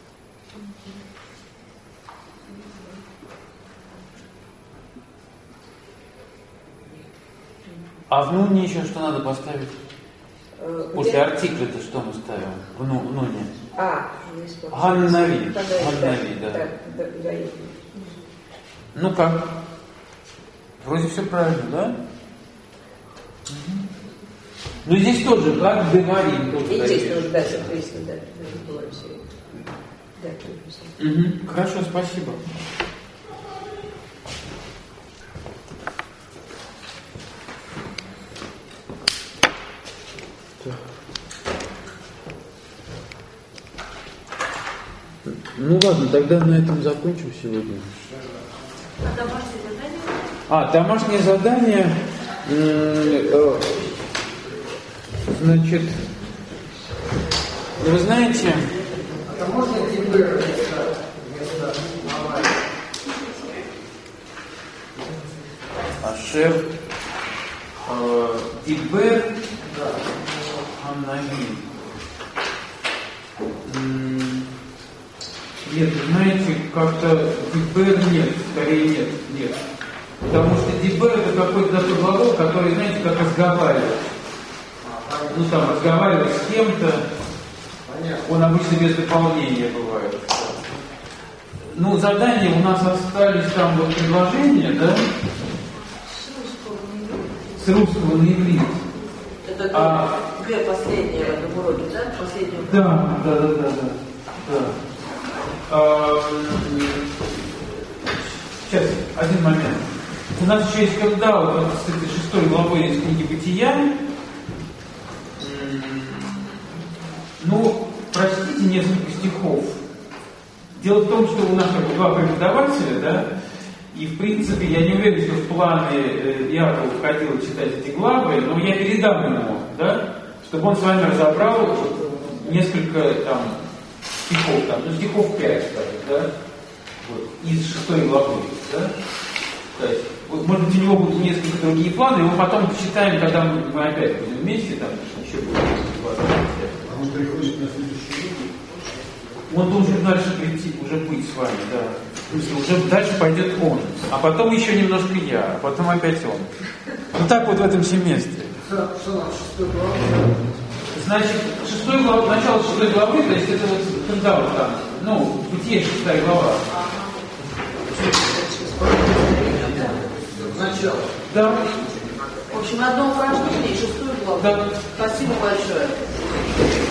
А в нуне еще что надо поставить? Э, После где? артикля-то что мы ставим? В ну, в нуне. А, есть вот. Ганнави. Ханави, Ганнави, да. Да, да, да, да. Ну как? Вроде все правильно, да? Угу. Ну здесь тоже, как говорим. Тоже И здесь дальше. тоже, да, соответственно, да. Да, было все. Да, тоже. Угу. Хорошо, спасибо. Ну ладно, тогда на этом закончим сегодня. А домашнее задание? А, домашнее задание, значит, вы знаете, А можно Дибер написать вместо Амари? Ашер, Дибер, Аннави. Нет, знаете, как-то Дибер нет, скорее нет, нет. Потому что Дибер это какой-то такой глагол, который, знаете, как разговаривать. Ну там, разговаривать с кем-то, он обычно без дополнения бывает. Ну, задания у нас остались там вот предложения, да? С русского на иврит. Это А, две последние в этом уроке, да? Последние. Да, да, да, да, да. да. А, сейчас, один момент. У нас еще есть когда вот с этой шестой главой из книги Бытия. Ну, прочтите несколько стихов. Дело в том, что у нас как бы два преподавателя, да, и в принципе я не уверен, что в планы Якова входило читать эти главы, но я передам ему, да, чтобы он с вами разобрал несколько там стихов, там, ну стихов пять, скажем, да, вот, из шестой главы, да. То есть, вот, может быть, у него будут несколько другие планы, и мы потом почитаем, когда мы, мы опять будем вместе, там еще будет несколько глав. А он приходит на следующий год? Он должен дальше прийти, уже быть с вами, да. То есть уже дальше пойдет он. А потом еще немножко я, а потом опять он. Ну так вот в этом семестре. Что нам шестой глава? Значит, шестой глава, начало шестой главы, то есть это вот когда вот там, ну, Бытие шестая глава. Начало. Да. В общем, одно упражнение и шестую главу. Да. Спасибо большое.